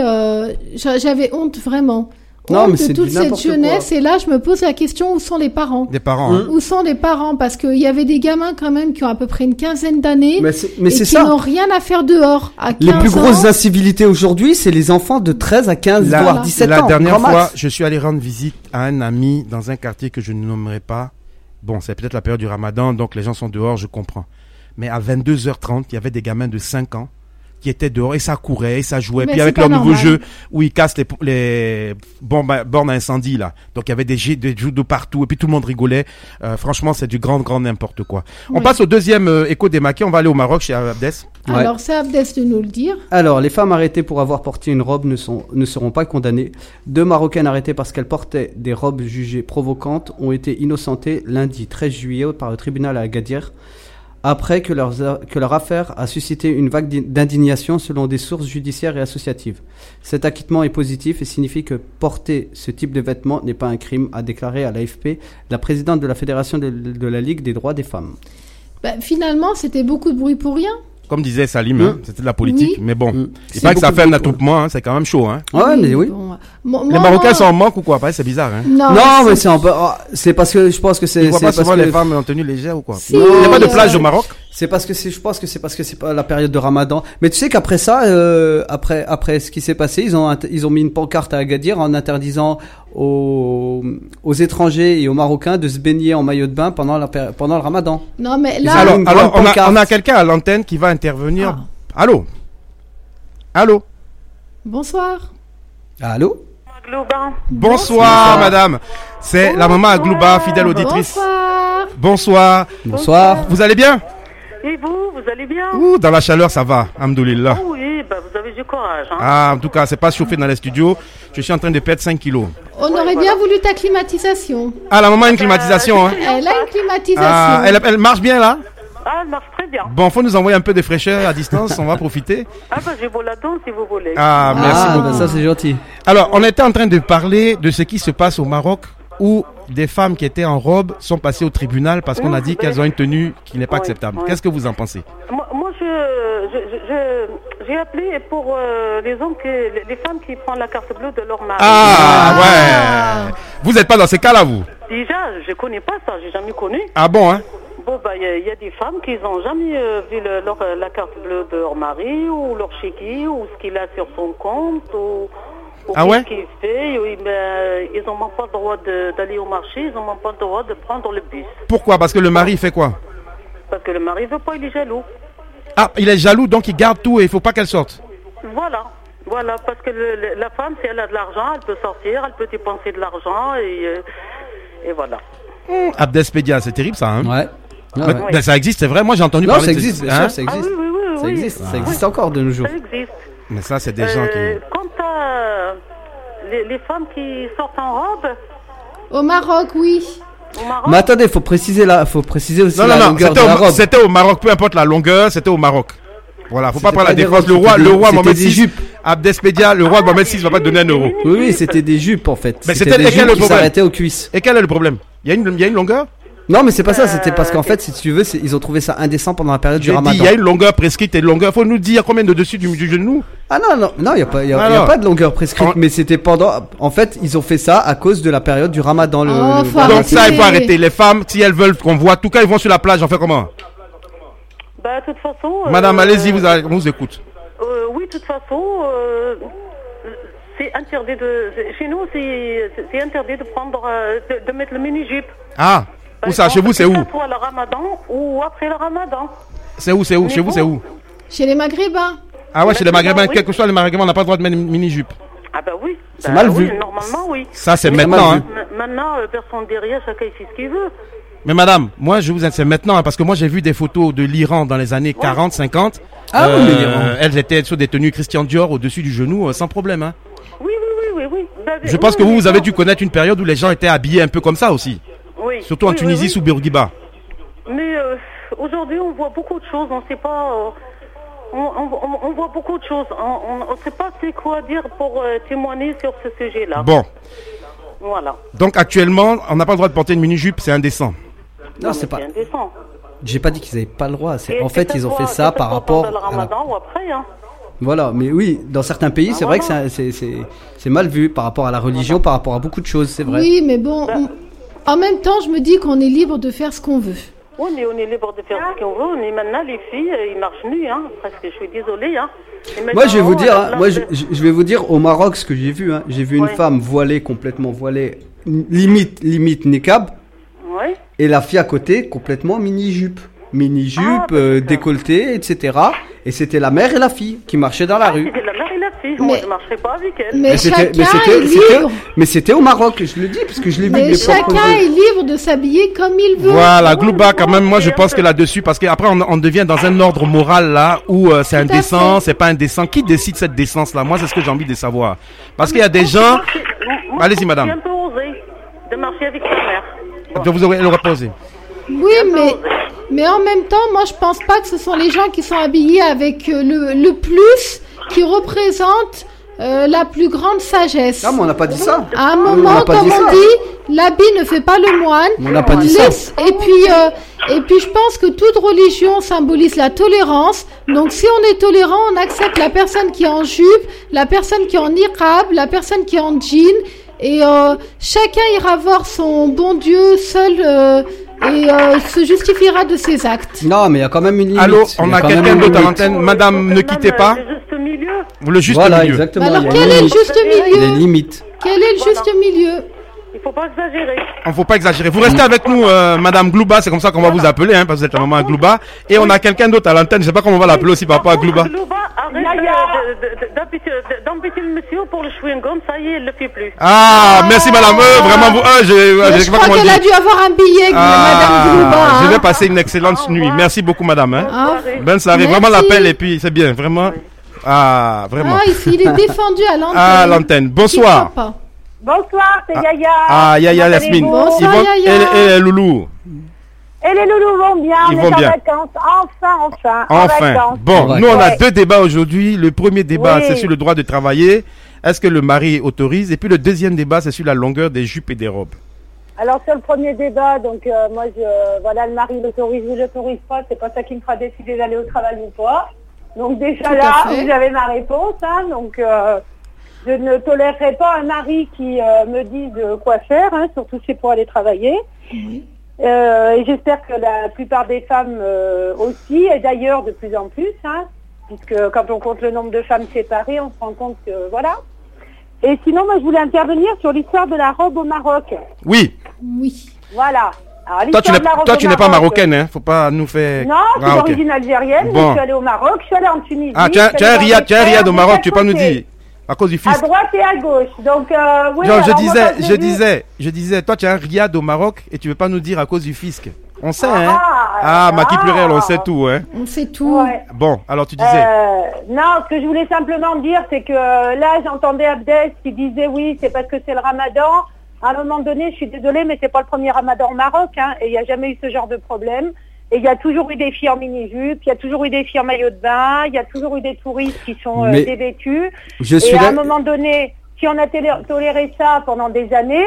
j'avais honte vraiment. Non, Honte mais c'est de toute du cette n'importe jeunesse. Et là, je me pose la question, où sont les parents? Des parents. hein. Où sont les parents? Parce qu'il y avait des gamins quand même qui ont à peu près une quinzaine d'années Mais et c'est qui ça. n'ont rien à faire dehors. À 15 Les plus grosses ans, incivilités aujourd'hui, c'est les enfants de 13 à 15, La, voire 17 la ans. dernière grand max. fois, je suis allé rendre visite à un ami dans un quartier que je ne nommerai pas. Bon, c'est peut-être la période du Ramadan, donc les gens sont dehors, je comprends. Mais à 22h30, il y avait des gamins de 5 ans qui étaient dehors et ça courait et ça jouait. Mais Puis c'est avec pas leur nouveau normal. jeu où ils cassent les bornes à incendie là. Donc il y avait des jets de partout et puis tout le monde rigolait. Franchement, c'est du grand n'importe quoi. On Oui. passe au deuxième écho des maquets. On va aller au Maroc chez Abdes. Ouais. Alors, c'est Abdes de nous le dire. Alors, les femmes arrêtées pour avoir porté une robe ne seront pas condamnées. 2 Marocaines arrêtées parce qu'elles portaient des robes jugées provocantes ont été innocentées lundi 13 juillet par le tribunal à Agadir, après que leur affaire a suscité une vague d'indignation selon des sources judiciaires et associatives. Cet acquittement est positif et signifie que porter ce type de vêtements n'est pas un crime, a déclaré à l'AFP la présidente de la Fédération de la Ligue des droits des femmes. Bah, finalement, c'était beaucoup de bruit pour rien. Comme disait Salim, hein, c'était de la politique. Oui. Mais bon, il C'est paraît que ça beaucoup fait un de- attroupement, hein, c'est quand même chaud. Hein. Ouais, mais oui. Bon, Les Marocains sont en manque ou quoi? Pareil, c'est bizarre. Hein. Non, Non, mais c'est un peu. C'est parce que je pense que c'est. Tu vois c'est pas parce souvent que- les femmes en tenue légère ou quoi? Si, Il n'y a pas de euh, plage au Maroc? C'est parce que je pense que c'est parce que c'est pas la période de Ramadan. Mais tu sais qu'après ça, après ce qui s'est passé, ils ont mis une pancarte à Agadir en interdisant aux étrangers et aux Marocains de se baigner en maillot de bain pendant le Ramadan. non, mais Ils là, ont Alors, une grande on pancarte. a quelqu'un à l'antenne qui va intervenir. Ah. Allô? bonsoir. Allô? Globin. Bonsoir, madame. C'est la maman à Glouba, fidèle auditrice. Bonsoir. Bonsoir. Bonsoir. Vous allez bien? Et vous allez bien? Ouh, dans la chaleur, ça va. Alhamdoulilah. Oh oui, bah vous avez du courage. Hein. Ah, en tout cas, c'est pas chauffé dans les studios. Je suis en train de perdre 5 kilos. On aurait bien voulu ta climatisation. Ah, la maman a une climatisation, hein. Elle a une climatisation. Ah, elle marche bien, là? Ah, elle marche très bien. Bon, faut nous envoyer un peu de fraîcheur à distance, on va profiter. Ah bah j'ai beau la danse si vous voulez. Ah, merci beaucoup. bah ça c'est gentil. Alors, on était en train de parler de ce qui se passe au Maroc où des femmes qui étaient en robe sont passées au tribunal parce qu'on a dit qu'elles ont une tenue qui n'est pas Oui, acceptable. oui. Qu'est-ce que vous en pensez? Moi j'ai appelé pour les hommes, les femmes qui prennent la carte bleue de leur mari. Ah, ouais. Vous n'êtes pas dans ces cas-là, vous? Déjà, je connais pas ça, j'ai jamais connu. Ah bon, hein? Bon, bah, il y a des femmes qui n'ont jamais vu la carte bleue de leur mari, ou leur chéquier, ou ce qu'il a sur son compte, ou Ah ouais? qu'est-ce qu'il fait. Oui, mais ils n'ont même pas le droit d'aller au marché, ils n'ont même pas le droit de prendre le bus. Pourquoi? Parce que le mari fait quoi? Parce que le mari veut pas, il est jaloux. Ah, il est jaloux, donc il garde tout et il faut pas qu'elle sorte. Voilà, parce que la femme, si elle a de l'argent, elle peut sortir, elle peut dépenser de l'argent, et voilà. Abdespédia, c'est terrible ça, hein? Ouais. Mais- ben, ça existe, c'est vrai. Moi, j'ai entendu Non, parler ça de existe, bien hein? sûr, ça Ah existe. oui, Ça existe, ça existe encore de nos jours. Ça existe. Mais ça, c'est des gens qui... Quant à les femmes qui sortent en robe, Au Maroc, oui. au Maroc, Mais attendez, faut préciser aussi Non, la non, non, longueur de la robe. c'était au Maroc, peu importe la longueur, c'était au Maroc. Voilà, faut pas C'était prendre la pas des défense. robes, Le roi c'était Mohamed des VI, jupes. Abdespédia, le roi Mohamed VI va pas te donner un euro. Oui, c'était des jupes en fait. Mais C'était c'était des lesquelles jupes le qui problème? s'arrêtaient aux cuisses. Et quel est le problème? Il y a une longueur? Non, mais c'est pas ça, c'était parce qu'en fait, si tu veux, ils ont trouvé ça indécent pendant la période du J'ai dit, Ramadan. il y a une longueur prescrite et une longueur. Faut nous dire combien de dessus du genou? Ah non, il y a pas Alors, de longueur prescrite, en- mais c'était pendant. En fait, ils ont fait ça à cause de la période du Ramadan. Oh, faut Donc arrêter. ça, il faut arrêter. Les femmes, si elles veulent qu'on voit, en tout cas, ils vont sur la plage, on fait comment? bah, de toute façon. Madame, allez-y, on vous écoute. Oui, de toute façon, c'est interdit chez nous, c'est interdit de prendre, de mettre le mini-jupe. Ah, Par où ça? Chez exemple, vous, c'est que où? ça soit le Ramadan ou après le Ramadan. C'est où? Chez vous, c'est où? Chez les Maghrébins. Ah ouais, chez les Maghrébins, Oui. quel que soit les Maghrébins, on n'a pas le droit de mettre une mini-jupe. Ah bah oui. C'est Bah mal oui, vu. Normalement, oui. Ça, c'est Mais maintenant, hein. Maintenant, personne derrière, chacun fait ce qu'il veut. Mais madame, moi je vous c'est maintenant hein, parce que moi j'ai vu des photos de l'Iran dans les années 40, 50. Ah oui, l'Iran. Elles étaient sur des tenues Christian Dior au-dessus du genou sans problème. Hein. Oui. Bah, Je pense que vous avez dû connaître une période où les gens étaient habillés un peu comme ça aussi. Oui. Surtout en Oui, Tunisie oui. sous Bourguiba. Mais aujourd'hui, on voit beaucoup de choses. On ne sait pas. On voit beaucoup de choses. On ne sait pas c'est quoi dire pour témoigner sur ce sujet-là. Bon, Voilà. donc actuellement, on n'a pas le droit de porter une mini-jupe, c'est indécent. Non, c'est pas. indécent. J'ai pas dit qu'ils avaient pas le droit. Et En que fait, ça ils ont soit- fait ça que par soit rapport. pendant le à la- Ramadan ou après, hein. Voilà, mais oui, dans certains pays, c'est vrai que c'est mal vu par rapport à la religion, par rapport à beaucoup de choses, c'est vrai. Oui, mais bon, en même temps, je me dis qu'on est libre de faire ce qu'on veut. Oui, mais on est libre de faire ce qu'on veut. Mais maintenant, les filles, ils marchent nues, hein. Presque, je suis désolée, hein. Et Moi, je vais maintenant, vous dire, à la hein, place moi, de- je vais vous dire au Maroc ce que j'ai vu. Hein. J'ai vu une Ouais. femme voilée, complètement voilée, limite niqab, Ouais. et la fille à côté complètement mini-jupe. Mini-jupe, Ah, bah, c'est ça. décolletée, etc. Et c'était la mère et la fille qui marchaient dans la rue. C'était la mère et la fille. Moi, Mais- je ne marcherai pas avec elle. Mais chacun est libre. mais c'était au Maroc, je le dis, parce que je l'ai vu de Mais mes propres chacun yeux. est libre de s'habiller comme il veut. Voilà, Glouba, quand oui, même, moi je c'est pense un que peu- là-dessus, parce qu'après on devient dans un ordre moral là où c'est Tout à indécent, fait. c'est pas indécent. Qui décide cette décence là? Moi c'est ce que j'ai envie de savoir. Parce qu'il y a des gens. Moi, Allez-y, je madame. suis un peu osé de marcher avec sa mère. Je vous aurais le reposer. Oui, mais en même temps, moi, je pense pas que ce sont les gens qui sont habillés avec le plus qui représentent la plus grande sagesse. Ah, mais on n'a pas dit ça. À un On moment, n'a pas comme dit on ça. dit, l'habit ne fait pas le moine. On n'a pas dit ça. Et puis, Et puis je pense que toute religion symbolise la tolérance. Donc si on est tolérant, on accepte la personne qui est en jupe, la personne qui est en niqab, la personne qui est en jean. Et chacun ira voir son bon Dieu seul et se justifiera de ses actes. Non, mais il y a quand même une limite. Allô, on Il y a quand quelqu'un même une d'autre à limite. l'antenne. Madame, ne quittez pas. Le juste milieu. Le juste Voilà, milieu. exactement. Alors il y a quel une est le limite. juste Les milieu? limites. Quel est le juste milieu? Il faut pas exagérer. On faut pas exagérer. Vous restez avec nous, Madame Glouba, c'est comme ça qu'on va vous appeler, hein, parce que vous êtes la maman à Glouba. Et on a quelqu'un d'autre à l'antenne, je sais pas comment on va l'appeler aussi par rapport à Glouba. Glouba, arrête d'embêter le monsieur pour le chewing-gum, ça y est, il le fait plus. Ah, merci madame, vraiment vous, Mais je sais je pas crois comment qu'elle a dire. dû avoir un billet, Madame Glouba. Je hein. vais passer une excellente nuit. Merci beaucoup madame, hein. Ah, Bonne soirée, vraiment Merci. l'appel et puis c'est bien, vraiment. Ah, vraiment. ici, il est défendu à l'antenne. À l'antenne. Bonsoir. Qui croit pas. Bonsoir, c'est Yaya. Ah, Yaya Comment Yasmine. allez-vous Bonsoir, Yaya. Et les loulous. Et les loulous vont bien, Ils on vont est en bien. vacances. Enfin. En Enfin. vacances. Bon, Ouais. nous on a Ouais. deux débats aujourd'hui. Le premier débat, Oui. c'est sur le droit de travailler. Est-ce que le mari autorise? Et puis le deuxième débat, c'est sur la longueur des jupes et des robes. Alors sur le premier débat, donc moi voilà, le mari l'autorise ou l'autorise pas, c'est pas ça qui me fera décider d'aller au travail ou pas. Donc déjà Tout à là, fait. vous avez ma réponse, hein, donc je ne tolérerai pas un mari qui me dise quoi faire, hein, surtout si c'est pour aller travailler. Et j'espère que la plupart des femmes aussi, et d'ailleurs de plus en plus, hein, puisque quand on compte le nombre de femmes séparées, on se rend compte que voilà. Et sinon, moi je voulais intervenir sur l'histoire de la robe au Maroc. Oui. Oui. Voilà. Alors, Toi, l'histoire de la robe au tu n'es pas Maroc, marocaine, hein. Faut pas nous faire. Non, je suis Ah, ok. d'origine algérienne, mais Bon. je suis allée au Maroc, je suis allée en Tunisie. Ah, tu as je suis allée dans un les riad au terres, Maroc, de tu peux pas nous chaque dire. À cause du côté. À fisc. droite et à gauche. Donc, oui. Genre, alors, moi, quand j'ai vu- je disais, toi, tu as un riad au Maroc et tu veux pas nous dire à cause du fisc. On sait, hein. Ah, Maki Pluriel, on sait tout, hein. On sait tout. Ouais. Bon, alors tu disais. Non, ce que je voulais simplement dire, c'est que là, j'entendais Abdès qui disait oui, c'est parce que c'est le ramadan. À un moment donné, je suis désolée, mais c'est pas le premier ramadan au Maroc, hein, et il n'y a jamais eu ce genre de problème. Et il y a toujours eu des filles en mini-jupe, il y a toujours eu des filles en maillot de bain, il y a toujours eu des touristes qui sont Mais dévêtus. Je Et suis à là. un moment donné, si on a toléré ça pendant des années,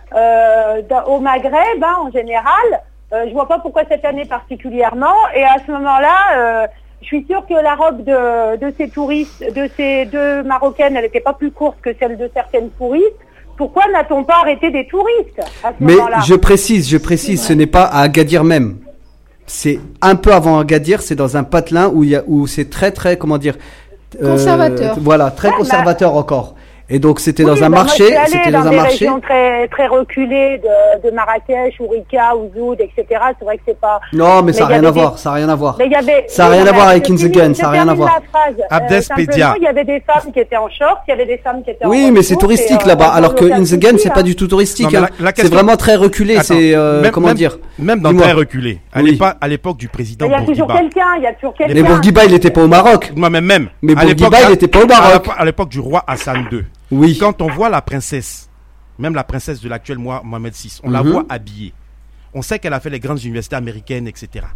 au Maghreb, hein, en général, je vois pas pourquoi cette année particulièrement. Et à ce moment-là, je suis sûre que la robe de ces touristes, de ces deux Marocaines, elle n'était pas plus courte que celle de certaines touristes. Pourquoi n'a-t-on pas arrêté des touristes à ce Mais moment-là? je précise, ce n'est pas à Agadir même. C'est un peu avant Agadir, c'est dans un patelin où c'est très, comment dire, Conservateur. Voilà, très Ouais, conservateur encore. Et donc c'était Oui, dans un bah, marché, moi, je suis c'était allée dans un des marché. régions très, très reculées de Marrakech, Ourika, Ouzoud, etc. C'est vrai que c'est pas... Non, mais ça n'a il y rien à avait voir, des- ça n'a rien à voir. Mais il y avait... Ça n'a rien à voir avec Inzegen, ça n'a rien à voir. Abdespédia. Simplement, il y avait des femmes qui étaient en short, il y avait des femmes qui étaient en Oui, mais c'est robe touristique courte, et, là-bas, dans alors que aucun Inzegen souci, c'est hein. pas du tout touristique. Non, mais hein. la C'est question- vraiment très reculé, Attends, c'est comment dire. Même dans Dis-moi. très reculé. Oui. À l'époque du président Il y a toujours Bourguiba. quelqu'un, il y a toujours quelqu'un. Mais Bourguiba, il n'était pas au Maroc. Moi-même. Mais à l'époque, Bourguiba, il n'était pas au Maroc. À l'époque du roi Hassan II. Oui. Quand on voit la princesse, même la princesse de l'actuel Mohamed VI, on la Mhm. voit habillée. On sait qu'elle a fait les grandes universités américaines, etc.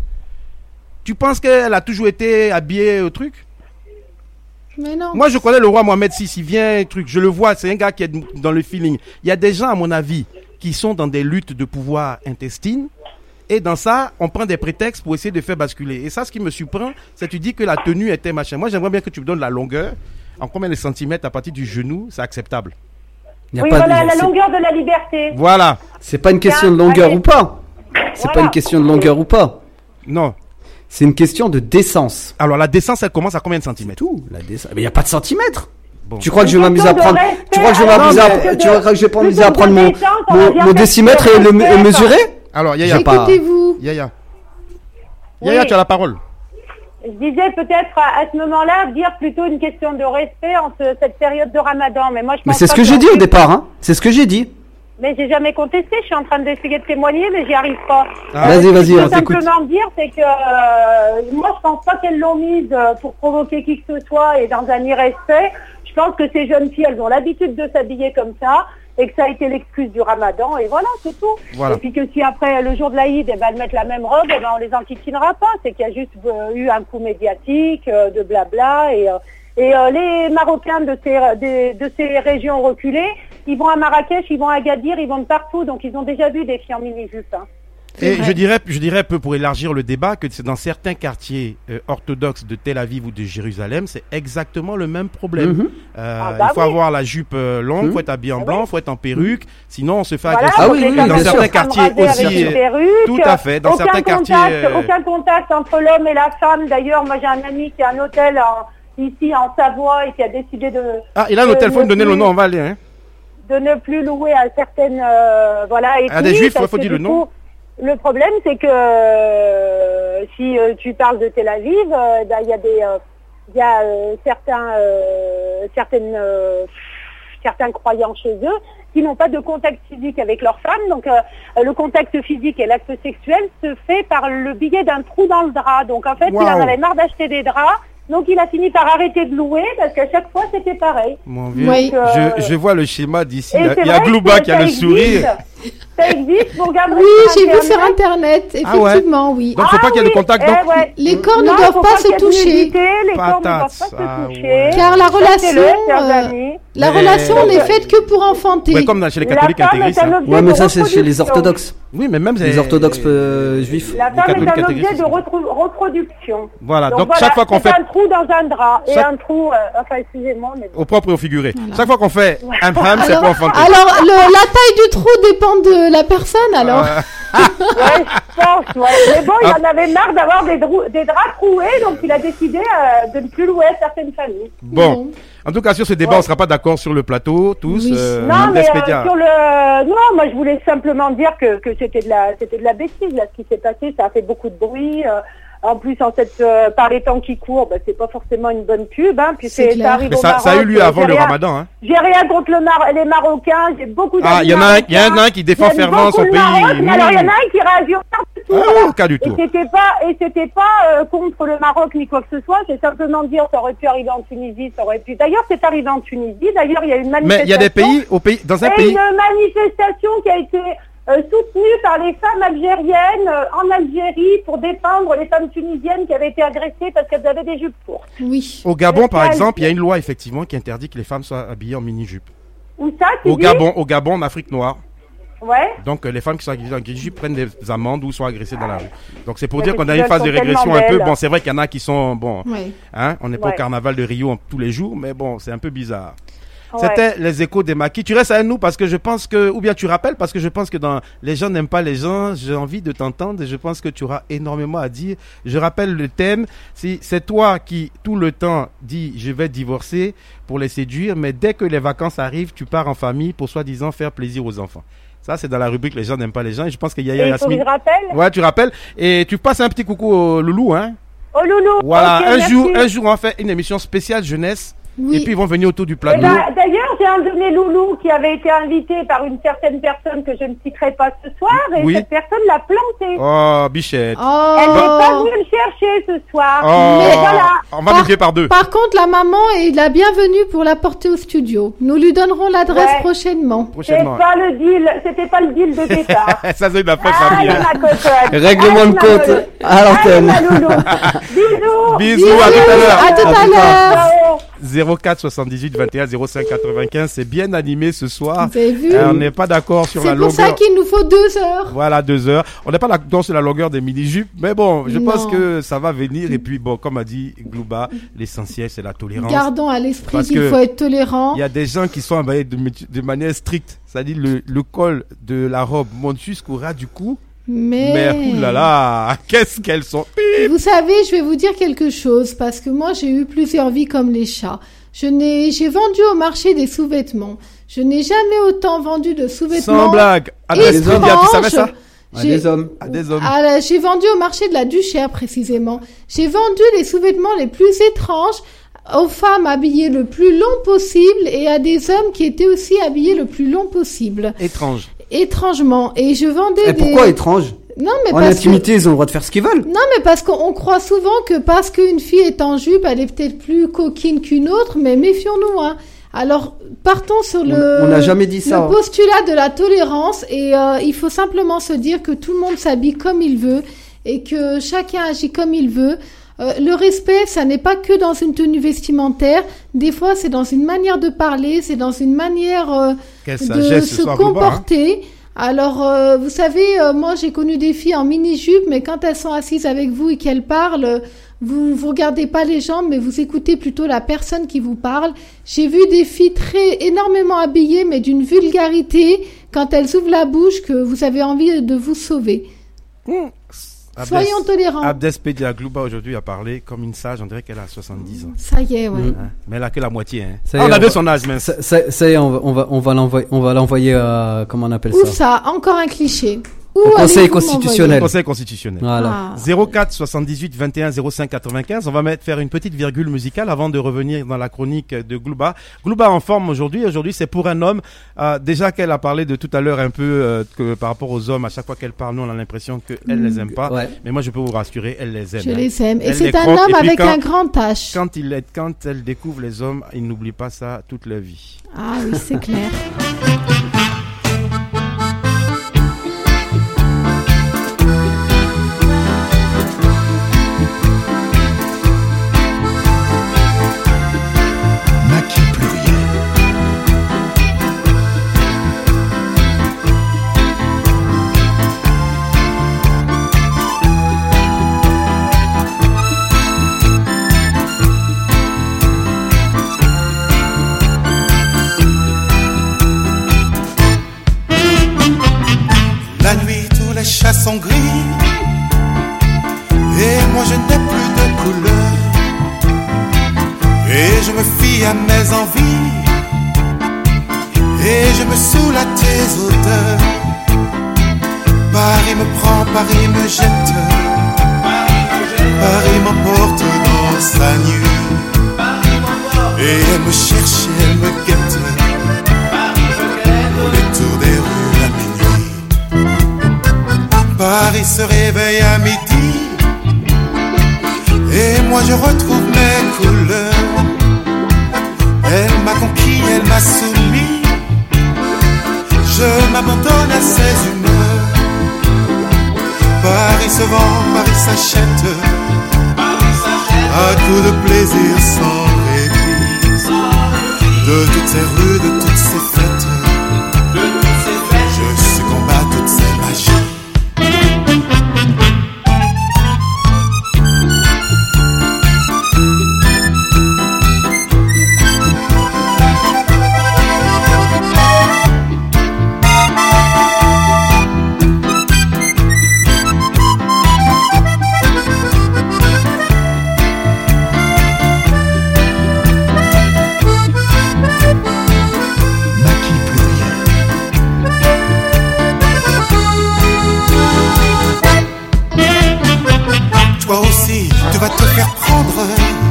Tu penses qu'elle a toujours été habillée au truc? Mais non. Moi, je connais le roi Mohamed VI, il vient, truc, je le vois, c'est un gars qui est dans le feeling. Il y a des gens, à mon avis, qui sont dans des luttes de pouvoir intestines. Et dans ça, on prend des prétextes pour essayer de faire basculer. Et ça, ce qui me surprend, c'est que tu dis que la tenue était machin. Moi, j'aimerais bien que tu me donnes la longueur. En combien de centimètres à partir du genou, c'est acceptable. Il y a Oui, pas de- voilà, la c'est- longueur de la liberté. Voilà. C'est pas une question de longueur ou pas. C'est Voilà. pas une question de longueur ou pas. Non. C'est une question de décence. Alors, la décence, elle commence à combien de centimètres? Tout, la décence. Mais il n'y a pas de centimètres. Bon. Tu crois que je vais Une m'amuser à question de prendre, respect tu crois que je vais à m'amuser l'autre, à, de- tu crois que je vais pas m'amuser à plutôt prendre de mon, détente, on va dire mon que décimètre c'est et le respect, mesurer? Alors, Yaya. J'ai pas. Écoutez-vous. Yaya. Oui. Yaya, tu as la parole. Je disais peut-être à ce moment-là dire plutôt une question de respect en cette période de Ramadan. Mais moi, je Mais pense c'est ce pas que j'ai dit au puisse- départ, hein. C'est ce que j'ai dit. Mais j'ai jamais contesté. Je suis en train d'essayer de témoigner, mais j'y arrive pas. Ah. Vas-y, Ce que vas-y, je on veux t'écoute. simplement dire, c'est que moi, je pense pas qu'elles l'ont mise pour provoquer qui que ce soit et dans un irrespect. Je pense que ces jeunes filles, elles ont l'habitude de s'habiller comme ça et que ça a été l'excuse du Ramadan. Et voilà, c'est tout. Voilà. Et puis que si après le jour de l'Aïd, elles mettent la même robe, eh ben, on les enquiquinera pas. C'est qu'il y a juste eu un coup médiatique, de blabla et les Marocains de ces régions reculées, ils vont à Marrakech, ils vont à Agadir, ils vont de partout, donc ils ont déjà vu des filles en mini-jupe. Hein. Et je dirais un peu pour élargir le débat que c'est dans certains quartiers orthodoxes de Tel Aviv ou de Jérusalem, c'est exactement le même problème. Il faut avoir la jupe longue, faut être habillé en blanc, faut être en perruque, sinon on se fait agresser. Ah oui, dans certains quartiers aussi. Tout à fait. Dans certains quartiers. Aucun contact entre l'homme et la femme. D'ailleurs, moi j'ai un ami qui a un hôtel ici en Savoie et qui a décidé de. Ah, il a un hôtel, faut me donner le nom, on va aller. Hein. De ne plus louer à certaines à des juifs, il faut dire le nom. Le problème, c'est que si tu parles de Tel Aviv, il y a certains croyants chez eux qui n'ont pas de contact physique avec leurs femmes. Donc le contact physique et l'acte sexuel se fait par le biais d'un trou dans le drap. Donc en fait, il en avait marre d'acheter des draps. Donc il a fini par arrêter de louer parce qu'à chaque fois c'était pareil. Mon vieux, je vois le schéma d'ici. Il y a Glouba qui a le sourire. Ça existe, vous regarderez. Oui, j'ai vu sur internet, effectivement, oui. Donc faut pas qu'il y ait de contact. Donc... Les corps ne doivent pas se toucher. Les corps ne doivent pas se toucher. Car la relation n'est faite que pour enfanter. Ouais, comme chez les catholiques intégristes. Ouais, mais ça c'est chez les orthodoxes. Oui, mais même les orthodoxes juifs. La femme est un objet de reproduction. Voilà, donc chaque fois qu'on fait un trou dans un drap et un trou, excusez-moi, mais au propre et au figuré. Chaque fois qu'on fait un ham, c'est pour enfanter. Alors la taille du trou dépend de la personne, alors. Ouais, je pense, mais bon, il en avait marre d'avoir des draps troués, donc il a décidé de ne plus louer à certaines familles. Bon. En tout cas, sur ce débat, on ne sera pas d'accord sur le plateau, tous. Oui. Non, mais non, moi je voulais simplement dire que c'était de la bêtise, là, ce qui s'est passé, ça a fait beaucoup de bruit. En plus, par les temps qui courent, c'est pas forcément une bonne pub, hein, puis ça arrive au Maroc. Ça a eu lieu avant le Ramadan, hein. J'ai rien contre les Marocains, j'ai beaucoup d'amis. Ah, il y en a un qui défend fervent son pays. Mais alors, il y en a un qui réagit aucun du tout. Et c'était pas contre le Maroc ni quoi que ce soit, c'est simplement dire ça aurait pu arriver en Tunisie, ça aurait pu. D'ailleurs, c'est arrivé en Tunisie. D'ailleurs, il y a une manifestation. Mais il y a des pays, dans un pays. Une manifestation qui a été soutenue par les femmes algériennes en Algérie pour défendre les femmes tunisiennes qui avaient été agressées parce qu'elles avaient des jupes courtes. Oui. Au Gabon, par exemple, il y a une loi effectivement qui interdit que les femmes soient habillées en mini-jupe. Où ça, au Gabon, en Afrique noire. Ouais. Donc les femmes qui sont habillées en mini-jupe prennent des amendes ou sont agressées dans la rue. Donc c'est pour dire qu'on a une phase de régression un peu. Bon, c'est vrai qu'il y en a qui sont hein, on n'est pas au carnaval de Rio tous les jours, mais bon, c'est un peu bizarre. C'était les échos des maquis. Tu restes avec nous parce que je pense que, ou bien tu rappelles parce que je pense que dans les gens n'aiment pas les gens, j'ai envie de t'entendre et je pense que tu auras énormément à dire. Je rappelle le thème, si c'est toi qui tout le temps dis je vais divorcer pour les séduire, mais dès que les vacances arrivent, tu pars en famille pour soi-disant faire plaisir aux enfants. Ça, c'est dans la rubrique les gens n'aiment pas les gens et je pense qu'il y a Yasmine. Il faut que je rappelle. Ouais, tu rappelles et tu passes un petit coucou au Loulou, hein. Au Loulou. Voilà, un jour on fait une émission spéciale jeunesse. Oui. Et puis ils vont venir autour du plateau. D'ailleurs, j'ai un de mes loulous qui avait été invité par une certaine personne que je ne citerai pas ce soir et cette personne l'a planté. Oh, bichette. Elle n'est pas venue le chercher ce soir. Mais voilà. On va diviser par deux. Par contre, la maman est la bienvenue pour la porter au studio. Nous lui donnerons l'adresse prochainement. C'était pas le deal de départ. Ça, c'est une affaire famille. Règlement de compte à l'antenne. Bisous, à tout à l'heure. À tout à l'heure. 04 78 21 05 95, c'est bien animé ce soir. Vous avez vu on n'est pas d'accord sur la longueur. C'est pour ça qu'il nous faut 2 heures. Voilà, 2 heures. On n'est pas d'accord sur la longueur des mini-jupes, mais bon, je pense que ça va venir. Et puis bon, comme a dit Glouba, l'essentiel c'est la tolérance. Gardons à l'esprit qu'il faut être tolérant. Il y a des gens qui sont habillés de manière stricte, c'est-à-dire le col de la robe monte jusqu'au ras du cou. Mais oulala, qu'est-ce qu'elles sont. Vous savez, je vais vous dire quelque chose parce que moi j'ai eu plusieurs vies comme les chats. J'ai vendu au marché des sous-vêtements. Je n'ai jamais autant vendu de sous-vêtements. Sans blague. Tu savais ça? Des hommes. J'ai vendu au marché de la Duchère précisément. J'ai vendu les sous-vêtements les plus étranges aux femmes habillées le plus long possible et à des hommes qui étaient aussi habillés le plus long possible. Étrangement. Et je vendais pourquoi étrange? Non, mais en intimité, ils ont le droit de faire ce qu'ils veulent. Non, mais parce qu'on croit souvent que parce qu'une fille est en jupe, elle est peut-être plus coquine qu'une autre, mais méfions-nous, hein. Alors, partons sur on n'a jamais dit ça. Le postulat de la tolérance et il faut simplement se dire que tout le monde s'habille comme il veut et que chacun agit comme il veut. Le respect, ça n'est pas que dans une tenue vestimentaire. Des fois, c'est dans une manière de parler, c'est dans une manière de se comporter. Alors, vous savez, moi j'ai connu des filles en mini-jupe, mais quand elles sont assises avec vous et qu'elles parlent, vous regardez pas les jambes, mais vous écoutez plutôt la personne qui vous parle. J'ai vu des filles énormément habillées, mais d'une vulgarité, quand elles ouvrent la bouche, que vous avez envie de vous sauver. Soyons tolérants. Abdespedia Glouba aujourd'hui a parlé comme une sage, on dirait qu'elle a 70 ans. Ça y est, ouais. Hein? Mais elle a que la moitié. Hein. On avait son âge, mais ça y est, on va l'envoyer à, comment on appelle Où ça? ça? Encore un cliché. Au Conseil constitutionnel. Conseil constitutionnel. Voilà. 04 78 21 05 95. On va faire une petite virgule musicale avant de revenir dans la chronique de Glouba. Glouba en forme aujourd'hui. Aujourd'hui, c'est pour un homme. Déjà qu'elle a parlé de tout à l'heure un peu que par rapport aux hommes, à chaque fois qu'elle parle, nous on a l'impression qu'elle les aime pas. Ouais. Mais moi, je peux vous rassurer, elle les aime. Je les aime. Et c'est un homme avec un grand H. Quand elle découvre les hommes, il n'oublie pas ça toute leur vie. Ah oui, c'est clair. La nuit, tous les chats sont gris. Et moi, je n'ai plus de couleur. Et je me fie à mes envies. Et je me saoule à tes odeurs. Paris me prend, Paris me jette. Paris m'emporte dans sa nuit. Et elle me cherche, elle me guette. Au détour des rues à minuit. Paris se réveille à midi. Et moi je retrouve mes couleurs. Elle m'a conquis, elle m'a soumis. Je m'abandonne à ses humeurs. Paris se vend, Paris s'achète. À coups de plaisir sans répit. De toutes ces rues, de toutes ces fêtes. Je succombe à toutes ces magies. Toi aussi, tu vas te faire prendre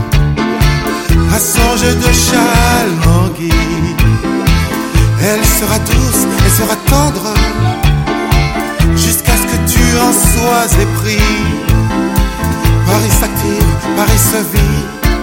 à son jeu de chalmanguis. Elle sera douce, elle sera tendre, jusqu'à ce que tu en sois épris. Paris s'active, Paris se vit,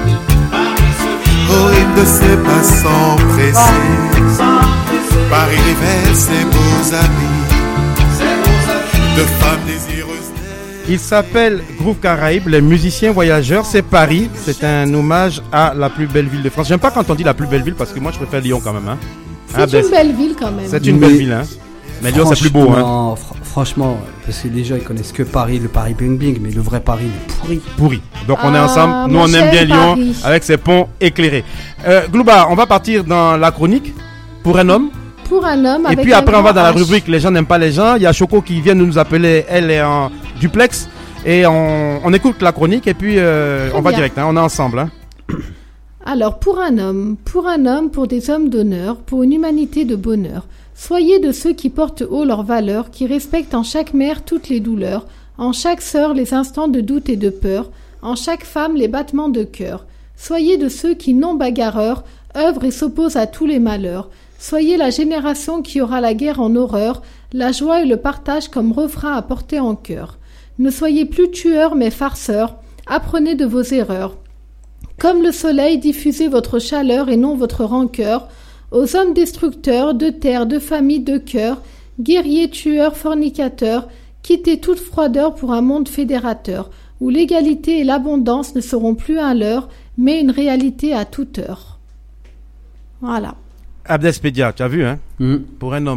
au rythme de ses pas sans presser. Paris révèle ses beaux habits de femmes désireuses. Il s'appelle Groove Caraïbes, les musiciens voyageurs, c'est Paris. C'est un hommage à la plus belle ville de France. J'aime pas quand on dit la plus belle ville parce que moi je préfère Lyon quand même. Hein. C'est une belle ville quand même. C'est une belle ville. Hein. Mais Lyon c'est plus beau. Hein. Franchement, parce que les gens ils connaissent que Paris, le Paris Bling Bling, mais le vrai Paris il est pourri. Pourri. Donc on est ensemble. Nous on aime bien Lyon avec ses ponts éclairés. Glouba, on va partir dans la chronique pour un homme. Pour un homme. Et puis après on va dans la rubrique les gens n'aiment pas les gens. Il y a Choco qui vient de nous appeler. Elle est en duplex et on écoute la chronique et puis on va direct. Hein, on est ensemble. Hein. Alors pour un homme, pour des hommes d'honneur, pour une humanité de bonheur. Soyez de ceux qui portent haut leurs valeurs, qui respectent en chaque mère toutes les douleurs, en chaque sœur les instants de doute et de peur, en chaque femme les battements de cœur. Soyez de ceux qui, non bagarreurs, œuvrent et s'opposent à tous les malheurs. Soyez la génération qui aura la guerre en horreur, la joie et le partage comme refrain à porter en cœur. Ne soyez plus tueurs mais farceurs, apprenez de vos erreurs. Comme le soleil, diffusez votre chaleur et non votre rancœur. Aux hommes destructeurs, de terre, de famille, de cœur, guerriers, tueurs, fornicateurs, quittez toute froideur pour un monde fédérateur, où l'égalité et l'abondance ne seront plus un leurre, mais une réalité à toute heure. Voilà. Abdespedia, tu as vu, hein? Pour un homme.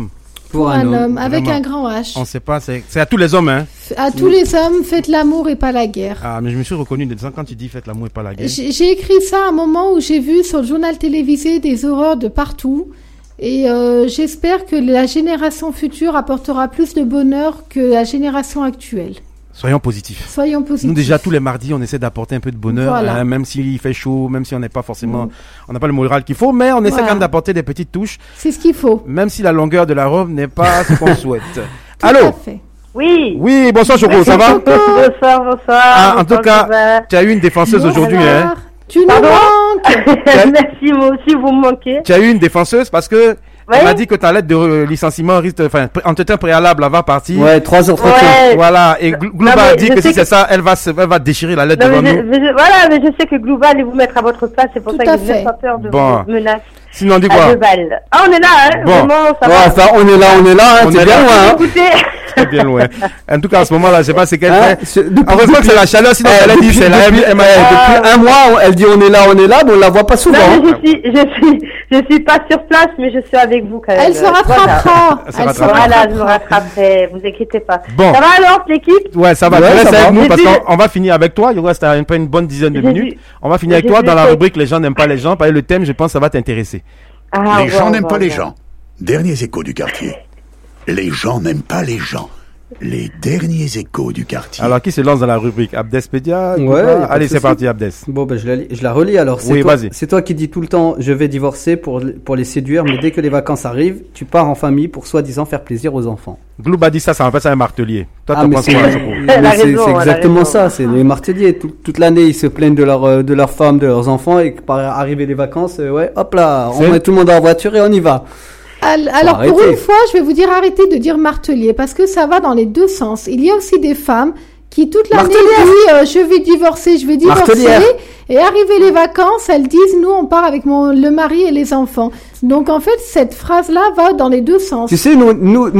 Pour un homme, avec Vraiment. un grand H. On sait pas, c'est à tous les hommes, hein. À tous les hommes, faites l'amour et pas la guerre. Ah, mais je me suis reconnu dedans quand tu dis faites l'amour et pas la guerre. J'ai écrit ça à un moment où j'ai vu sur le journal télévisé des horreurs de partout. Et j'espère que la génération future apportera plus de bonheur que la génération actuelle. Soyons positifs. Soyons positifs. Nous, déjà, tous les mardis, on essaie d'apporter un peu de bonheur, Voilà. hein, même s'il fait chaud, même si on n'est pas forcément, on n'a pas le moral qu'il faut, mais on essaie Voilà. quand même d'apporter des petites touches, C'est ce qu'il faut. même si la longueur de la robe n'est pas ce qu'on souhaite. Tout Allô? à fait. Oui. Oui, bonsoir Choco, ça va? Bonsoir. Ah, en tout Bonsoir, cas, ça va. tu as eu une défenseuse aujourd'hui, hein? Tu nous Pardon manques. Merci, moi aussi, vous me manquez. Tu as eu une défenseuse parce que Ouais. elle m'a dit que ta lettre de licenciement risque, enfin, entretien préalable, elle va partir. Ouais, 3 entretiens. Ouais. Voilà, et Glooba mais a dit je que sais si c'est ça, elle va déchirer la lettre Non, devant nous. voilà, mais je sais que Glooba allait vous mettre à votre place, c'est pour Tout ça à que je n'ai fait. pas peur de Bon. vos menaces Sinon, on dit à quoi? 2 balles. Ah, on est là, hein, Bon. vraiment, ça Ouais, va. enfin, on est là, hein, On c'est est bien là. loin, hein. Écoutez, Très bien loin. En tout cas, à ce moment-là, je sais pas c'est quelle Hein, fait. depuis- Heureusement que c'est la chaleur, sinon elle a dit c'est la depuis un mois, elle dit on est là, mais on la voit pas souvent. non, hein. mais je suis pas sur place, mais je suis avec vous quand même. Elle se rattrapera. Elle se Elle se rattrapera. Voilà, je me rattrapera. rattraperai, vous inquiétez pas. Bon. Ça va alors, l'équipe? Ouais, ça va. Ouais, Tu restes ça avec va. nous J'ai parce vu- qu'on va finir avec toi. Il reste une bonne dizaine de J'ai minutes. vu- On va finir avec j'ai toi vu dans la que- rubrique Les gens n'aiment pas les gens. Parce que le thème, je pense, ça va t'intéresser. Ah, Les gens ouais, n'aiment ouais, pas les ouais. gens. Derniers échos du quartier. Les gens n'aiment pas les gens. Les derniers échos du quartier. Alors, qui se lance dans la rubrique? Abdespédia? Ouais, Glooba y a pas de Allez, c'est souci. parti, Abdes. Bon, ben, je la relis alors. Oui, vas-y. C'est toi qui dis tout le temps, je vais divorcer pour les séduire, mais dès que les vacances arrivent, tu pars en famille pour soi-disant faire plaisir aux enfants. Glooba dit ça, ça en fait, c'est un martelier. Toi, Ah, t'en mais penses c'est quoi, Choco? Elle a mais raison, c'est elle a exactement raison. ça, c'est les martyriers. Toute l'année, ils se plaignent de leur femme, de leurs enfants, et par arriver les vacances, ouais, hop là, on C'est- met tout le monde en voiture et on y va. Alors pour arrêter. une fois, je vais vous dire arrêtez de dire martelier parce que ça va dans les deux sens. Il y a aussi des femmes qui toute l'année disent je vais divorcer, Martelière. et arrivé les vacances, elles disent nous on part avec le mari et les enfants. Donc en fait cette phrase-là va dans les deux sens. Tu sais, nous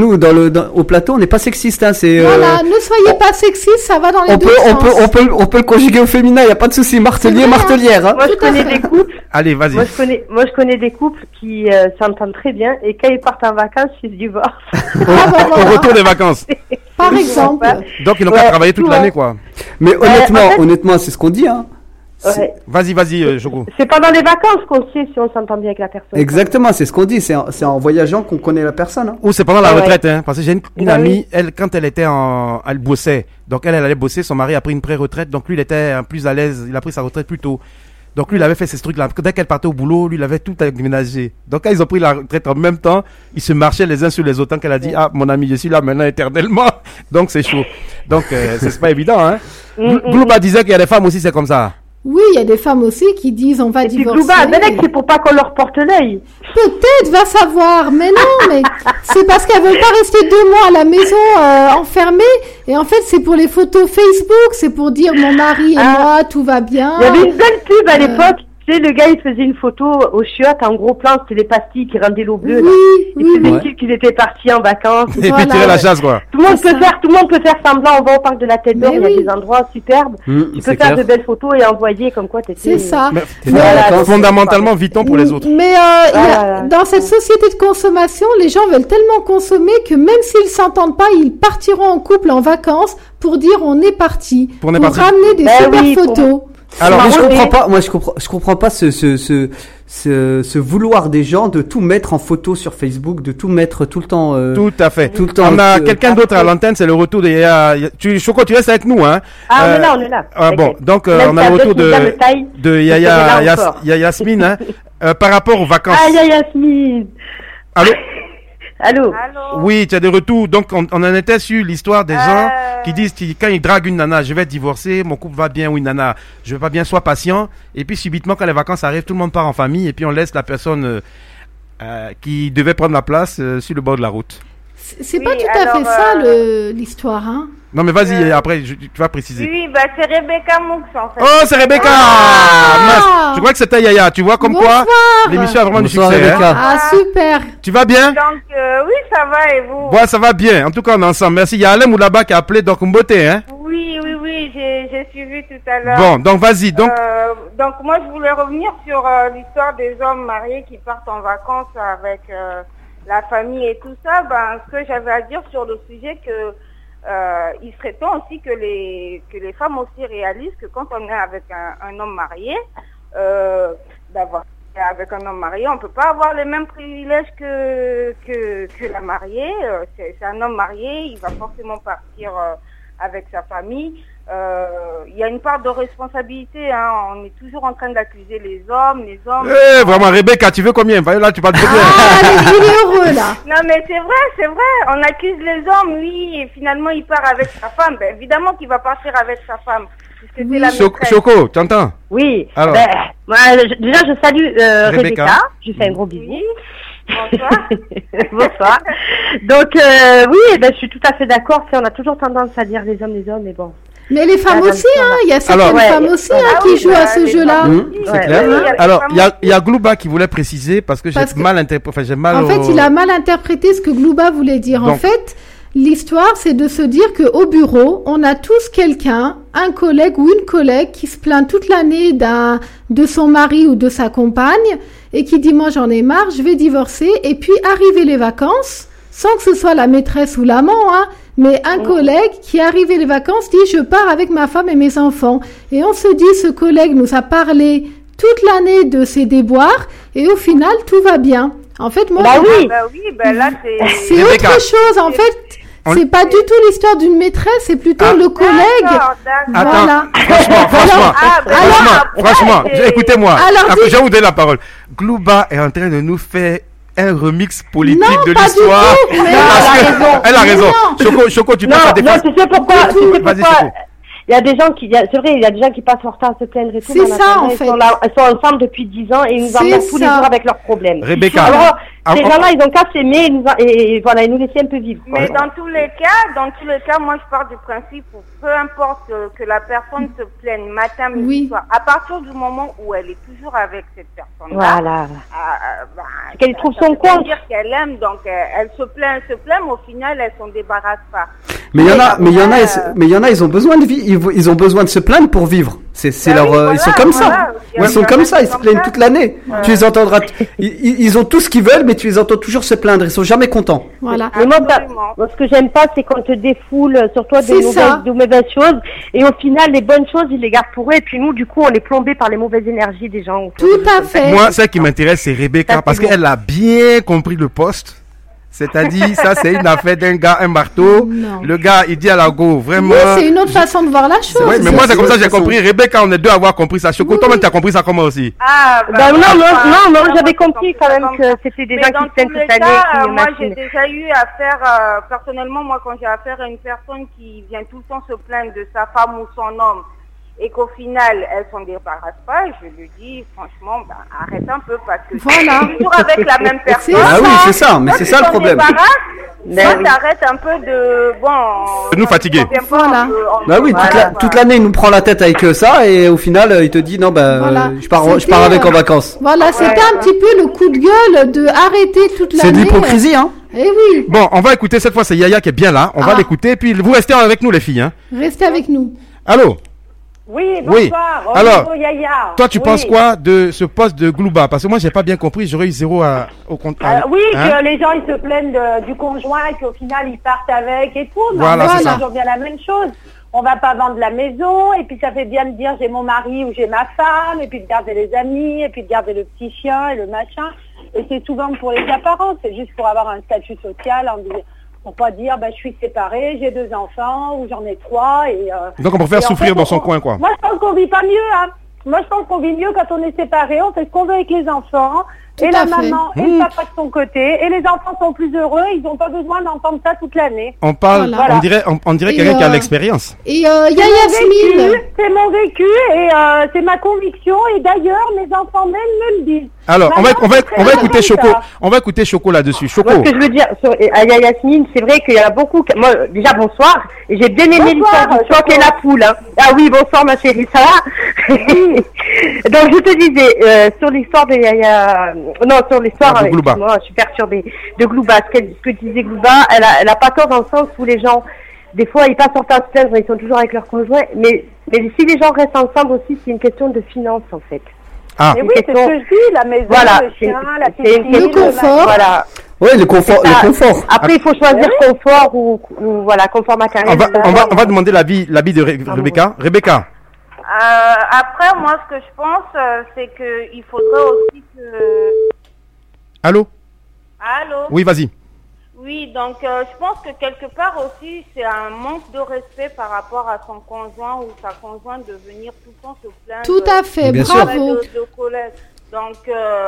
au plateau, on n'est pas sexiste, hein, c'est. Voilà, ne soyez pas sexistes, ça va dans les deux sens. On peut le conjuguer au féminin, il y a pas de souci. Martelier, C'est vrai, hein. martelière. Hein. Moi, je Tout à connais fait. des couples. Allez, vas-y. Moi, je connais des couples qui s'entendent très bien et quand ils partent en vacances, ils se divorcent. Ah, bah, Au voilà. retour des vacances. Par exemple. Donc, ils n'ont pas Ouais, travaillé toute tout, l'année, ouais. quoi. Mais en fait- honnêtement, c'est ce qu'on dit, hein. Ouais. Vas-y, Choco. C'est pendant les vacances qu'on sait si on s'entend bien avec la personne. Exactement, c'est ce qu'on dit. C'est en voyageant qu'on connaît la personne. Hein. Ou c'est pendant la Ah ouais. retraite, hein. Parce que j'ai une Bah amie, elle, quand elle était elle bossait. Donc, elle allait bosser. Son mari a pris une pré-retraite. Donc, lui, il était plus à l'aise. Il a pris sa retraite plus tôt. Donc, lui, il avait fait ces trucs-là. Dès qu'elle partait au boulot, lui, il avait tout aménagé. Donc, quand ils ont pris la retraite en même temps, ils se marchaient les uns sur les autres. Tant qu'elle a dit, ah, mon ami, je suis là maintenant éternellement. Donc, c'est chaud. Donc, c'est pas évident, hein. Glooba disait qu'il y a des femmes aussi, c'est comme ça. Oui, il y a des femmes aussi qui disent on va Et puis divorcer. Glooba, Belek, c'est pour pas qu'on leur porte l'œil. Peut-être, va savoir, mais non, mais c'est parce qu'elles veulent pas rester 2 mois à la maison enfermées. Et en fait, c'est pour les photos Facebook, c'est pour dire mon mari et moi, tout va bien. Il y avait une belle pub à l'époque. Tu sais, le gars, il faisait une photo au chiottes, en gros plan, c'était les pastilles qui rendaient l'eau bleue. là. Il faisait Ouais. style qu'il était parti en vacances. Et puis tirer la chasse, quoi. Tout le monde C'est peut ça. faire, tout le monde peut faire semblant. On va au parc de la Tête d'Or, Mais il y a oui. des endroits superbes. Tu peux c'est faire clair. de belles photos et envoyer comme quoi t'étais. C'est ça. Mais, T'es dans les Voilà, vacances. fondamentalement, vit-on pour les autres. Mais Voilà. dans cette société de consommation, les gens veulent tellement consommer que même s'ils s'entendent pas, ils partiront en couple en vacances pour dire on est parti. Pour on est parti. ramener des Ben super oui, pour- photos. Alors, Mais je marrant, comprends mais- pas. Moi, je comprends pas ce vouloir des gens de tout mettre en photo sur Facebook, de tout mettre tout le temps. Tout à fait. Tout le temps. On a quelqu'un d'autre à l'antenne, c'est le retour de Choco, tu restes avec nous, hein. Ah, on est là, on est là. Ah, bon, T'inquiète. donc Même on a si le Abdel retour nous a le taille, de je serai là encore. Yasmine, hein. Par rapport aux vacances. Ah, Yasmine. Allô? Allô. Oui, tu as des retours. Donc, on en était sur l'histoire des gens qui disent que quand ils draguent une nana, je vais divorcer, mon couple va bien, oui, nana, je vais pas bien, sois patient. Et puis, subitement, quand les vacances arrivent, tout le monde part en famille et puis on laisse la personne qui devait prendre la place sur le bord de la route. C'est Oui, pas tout à alors, fait ça l'histoire, hein. Non, mais vas-y, après, tu vas préciser. Oui, bah c'est Rebecca Moux en fait. Oh, c'est Rebecca! Mince. Je crois que c'était Yaya. Tu vois comme Bonsoir. quoi l'émission a vraiment du Bonsoir, succès. Hein. Rebecca. Ah, super. Tu vas bien? Donc oui, ça va et vous? Ouais, ça va bien. En tout cas, on est ensemble. Merci. Il y a Alain Moulaba qui a appelé donc Mboté, hein? Oui, j'ai suivi tout à l'heure. Bon, donc vas-y. Donc, moi je voulais revenir sur l'histoire des hommes mariés qui partent en vacances avec la famille et tout ça, ce que j'avais à dire sur le sujet que il serait temps aussi que les femmes aussi réalisent que quand on est avec un homme marié, avec un homme marié, on peut pas avoir les mêmes privilèges que la mariée. C'est un homme marié, il va forcément partir avec sa famille. Il y a une part de responsabilité, hein. On est toujours en train d'accuser les hommes. Vraiment, Rebecca, tu veux combien? Là, tu parles de combien? Il est heureux, là. Non, mais c'est vrai. On accuse les hommes, lui, et finalement, il part avec sa femme. Évidemment qu'il va partir avec sa femme. Puisque c'est la maîtresse. Choco, tu entends? Oui. Alors. Moi, déjà, je salue Rebecca. Je lui fais un gros bisou. Oui. Bonsoir. Bonsoir. Donc, oui, je suis tout à fait d'accord. On a toujours tendance à dire les hommes, mais bon. Mais les femmes aussi, il y a certaines femmes aussi qui jouent à ce jeu-là. C'est clair. Alors, il y a Glouba qui voulait préciser parce que j'ai mal interprété. En fait, il a mal interprété ce que Glouba voulait dire. En fait, l'histoire, c'est de se dire qu'au bureau, on a tous quelqu'un, un collègue ou une collègue qui se plaint toute l'année de son mari ou de sa compagne et qui dit « moi j'en ai marre, je vais divorcer » et puis arriver les vacances, sans que ce soit la maîtresse ou l'amant, mais un collègue qui arrivé les vacances dit « je pars avec ma femme et mes enfants ». Et on se dit « ce collègue nous a parlé toute l'année de ses déboires et au final tout va bien ». En fait, moi, là c'est autre chose. En fait, c'est pas du tout l'histoire d'une maîtresse, c'est plutôt le collègue. Voilà. Franchement, écoutez-moi. Je vais vous donner la parole. Glouba est en train de nous faire un remix politique de l'histoire. Elle a raison. Choco, tu peux pas défendre. Non, tu sais pourquoi? Il y a des gens qui, c'est vrai, il y a des gens qui passent leur temps à se plaindre et tout. C'est ça, en fait. Ils sont ensemble depuis 10 ans et ils nous emmerdent tous les jours avec leurs problèmes. Rebecca. Alors, ces gens-là, ils ont qu'à s'aimer et voilà, ils nous laisser un peu vivre. Mais dans tous les cas, moi, je pars du principe où peu importe que la personne se plaigne matin, midi, soir, à partir du moment où elle est toujours avec cette personne-là. Voilà. Qu'elle trouve son compte. dire qu'elle aime, donc elle se plaint, mais au final, elle s'en débarrasse pas. Mais il y en a, ils ont besoin de vivre, ils ont besoin de se plaindre pour vivre. Ils sont comme ça. Ils sont comme ça, ils se plaignent toute l'année. Tu les entendras, ils ont tout ce qu'ils veulent, mais tu les entends toujours se plaindre, ils sont jamais contents. Voilà. Mais moi, ce que j'aime pas, c'est qu'on te défoule sur toi de mauvaises choses, et au final, les bonnes choses, ils les gardent pour eux, et puis nous, du coup, on est plombés par les mauvaises énergies des gens. Tout à fait. Moi, ce qui m'intéresse, c'est Rebecca, parce qu'elle a bien compris le poste. C'est-à-dire, ça, c'est une affaire d'un gars, un marteau. Non. Le gars, il dit à la go, vraiment. Oui, c'est une autre façon de voir la chose. Oui, mais moi, c'est comme ça que j'ai compris. Rebecca, on est deux à avoir compris ça. Choco, toi-même, tu as compris ça comment aussi? Non, j'avais compris quand même que c'était des gens qui se plaignent toute l'année. Moi, j'ai déjà eu affaire, personnellement, moi, quand j'ai affaire à une personne qui vient tout le temps se plaindre de sa femme ou son homme, et qu'au final, elle s'en débarrasse pas, je lui dis, franchement, arrête un peu, parce que c'est toujours avec la même personne. Ah oui, c'est ça, mais c'est ça le problème. T'arrêtes un peu de nous fatiguer. Voilà. Bah oui, toute l'année, il nous prend la tête avec ça, et au final, il te dit, non, je pars avec en vacances. Voilà, c'était un petit peu le coup de gueule de arrêter toute l'année. C'est de l'hypocrisie, hein. Eh oui. Bon, on va écouter, cette fois, c'est Yaya qui est bien là. On va l'écouter, puis vous restez avec nous, les filles, hein. Restez avec nous. Allô? Oui, bonsoir. Oui. Alors, toi, tu penses quoi de ce poste de Glouba? Parce que moi, j'ai pas bien compris, j'aurais eu 0 au compte. Que les gens, ils se plaignent du conjoint et qu'au final, ils partent avec et tout. Voilà, c'est toujours bien la même chose. On va pas vendre la maison, et puis ça fait bien de dire j'ai mon mari ou j'ai ma femme, et puis de garder les amis, et puis de garder le petit chien et le machin. Et c'est souvent pour les apparences, c'est juste pour avoir un statut social, pour pas dire je suis séparée, j'ai 2 enfants ou j'en ai 3 et donc on préfère souffrir dans son coin, quoi. Moi je pense qu'on vit pas mieux, hein. Moi je pense qu'on vit mieux quand on est séparé, on fait ce qu'on veut avec les enfants. Et la maman et le papa de son côté, et les enfants sont plus heureux, ils n'ont pas besoin d'entendre ça toute l'année. On parle, on dirait quelqu'un qui a l'expérience. Et il y a Yasmine. C'est mon vécu et c'est ma conviction, et d'ailleurs mes enfants même me le disent. Alors, on va écouter Choco. On va écouter Choco là-dessus. Choco. Moi, ce que je veux dire à Yasmine, c'est vrai qu'il y en a beaucoup. Moi, déjà bonsoir. Et j'ai bien aimé l'histoire du choc et la poule. Hein. Ah oui, bonsoir ma chérie, ça va? Donc je te disais sur l'histoire de Yaya. Non, sur l'histoire. De Glouba. Moi, je suis perturbée. De Glouba. Ce que disait Glouba, elle a pas tort dans le sens où les gens, des fois, ils passent leur temps à se plaindre, ils sont toujours avec leur conjoint. Mais si les gens restent ensemble aussi, c'est une question de finance en fait. Ah. Mais oui, c'est ce que je dis, la maison, Voilà, le chien, la c'est piscine, une le confort. Voilà. Oui, le confort. C'est ça. Le confort. Après, il faut choisir confort ou voilà, confort matériel. On va demander l'avis de Rebecca. Rebecca. Après, moi, ce que je pense, c'est qu'il faudrait aussi que... Allô? Allô? Oui, vas-y. Oui, donc je pense que quelque part aussi, c'est un manque de respect par rapport à son conjoint ou sa conjointe de venir tout le temps se plaindre. Tout à fait, Bien bravo. De collègues. Donc,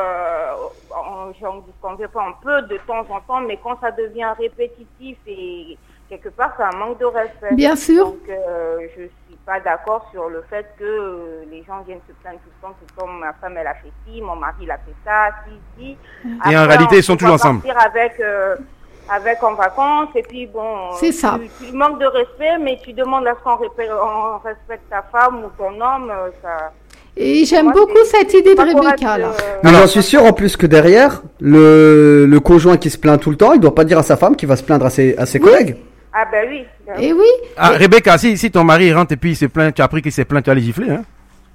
j'en veux pas un peu de temps en temps, mais quand ça devient répétitif et quelque part, c'est un manque de respect. Bien sûr. Donc, je suis pas d'accord sur le fait que les gens viennent se plaindre tout le temps, ma femme, elle a fait ci, mon mari, il a fait ça, ci. Et en réalité, ils sont toujours ensemble. Partir avec en vacances, et puis bon, C'est ça. Tu manques de respect, mais tu demandes à ce qu'on respecte ta femme ou ton homme, ça... Et j'aime Moi, beaucoup c'est cette idée de pas Rebecca, correct, là. Mais j'en suis sûr en plus que derrière, le conjoint qui se plaint tout le temps, il doit pas dire à sa femme qu'il va se plaindre à ses collègues. Ah ben oui. Et oui. Ah, Rebecca, si ton mari rentre et puis il se plaint, tu as appris qu'il s'est plaint, tu vas les gifler, hein?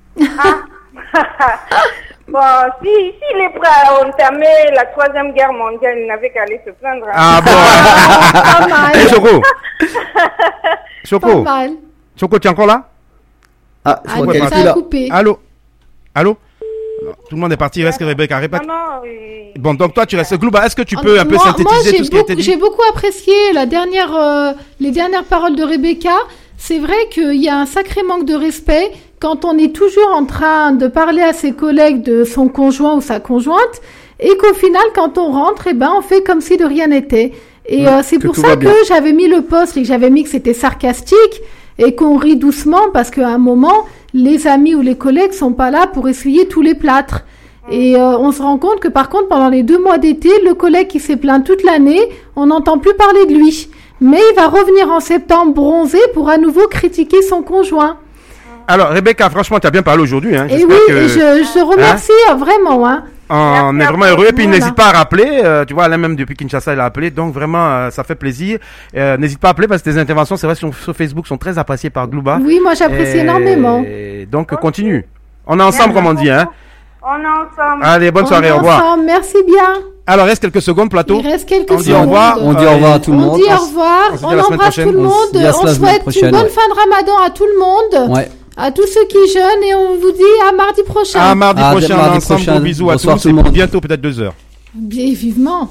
Bon, s'il est prêt à entamer la 3e guerre mondiale, il n'avait qu'à aller se plaindre. Ah bon? Pas mal. Hey, Choco. Pas Choco. mal. Choco, tu es encore là? Ah, je crois Ah, qu'elle est ça plus a là. coupé. Allô? Allô? Non, tout le monde est parti, il reste que Rebecca. Répète. Non, Bon, donc toi, tu restes Glouba. Est-ce que tu peux un peu Moi, synthétiser tout ce qui a été dit? j'ai beaucoup apprécié les dernières paroles de Rebecca. C'est vrai qu'il y a un sacré manque de respect quand on est toujours en train de parler à ses collègues de son conjoint ou sa conjointe et qu'au final, quand on rentre, on fait comme si de rien n'était. Et c'est que pour tout ça va bien. que j'avais mis le post et que j'avais mis que c'était sarcastique et qu'on rit doucement parce qu'à un moment, les amis ou les collègues sont pas là pour essuyer tous les plâtres. Et on se rend compte que par contre, pendant les 2 mois d'été, le collègue qui s'est plaint toute l'année, on n'entend plus parler de lui. Mais il va revenir en septembre bronzé pour à nouveau critiquer son conjoint. Alors, Rebecca, franchement, tu as bien parlé aujourd'hui. Hein. Et J'espère oui, que je remercie vraiment. Hein. on est vraiment heureux. Et puis, Voilà. n'hésite pas à rappeler. Tu vois, là même depuis Kinshasa, il a appelé. Donc, vraiment, ça fait plaisir. N'hésite pas à appeler parce que tes interventions, c'est vrai, sur Facebook, sont très appréciées par Glouba. Oui, moi j'apprécie énormément. Donc, continue. On est ensemble, comme on dit. Hein. on est ensemble. Allez, bonne soirée, au revoir. Ensemble. Merci bien. Alors, reste quelques secondes, plateau. Il reste quelques On dit secondes. au revoir. On dit au revoir à tout le On monde. dit au revoir. on se dit On à la semaine embrasse tout prochaine. le On se dit monde. à la On semaine souhaite prochaine, une bonne ouais. fin de Ramadan à tout le monde. Ouais. À tous ceux qui jeûnent et on vous dit à mardi prochain. À mardi À prochain, mardi ensemble. prochain. Gros bisous à Bonsoir tous. tout le Et monde. bientôt, peut-être 2 heures. Bien vivement.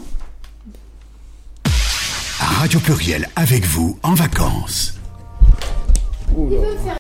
Radio Pluriel avec vous en vacances.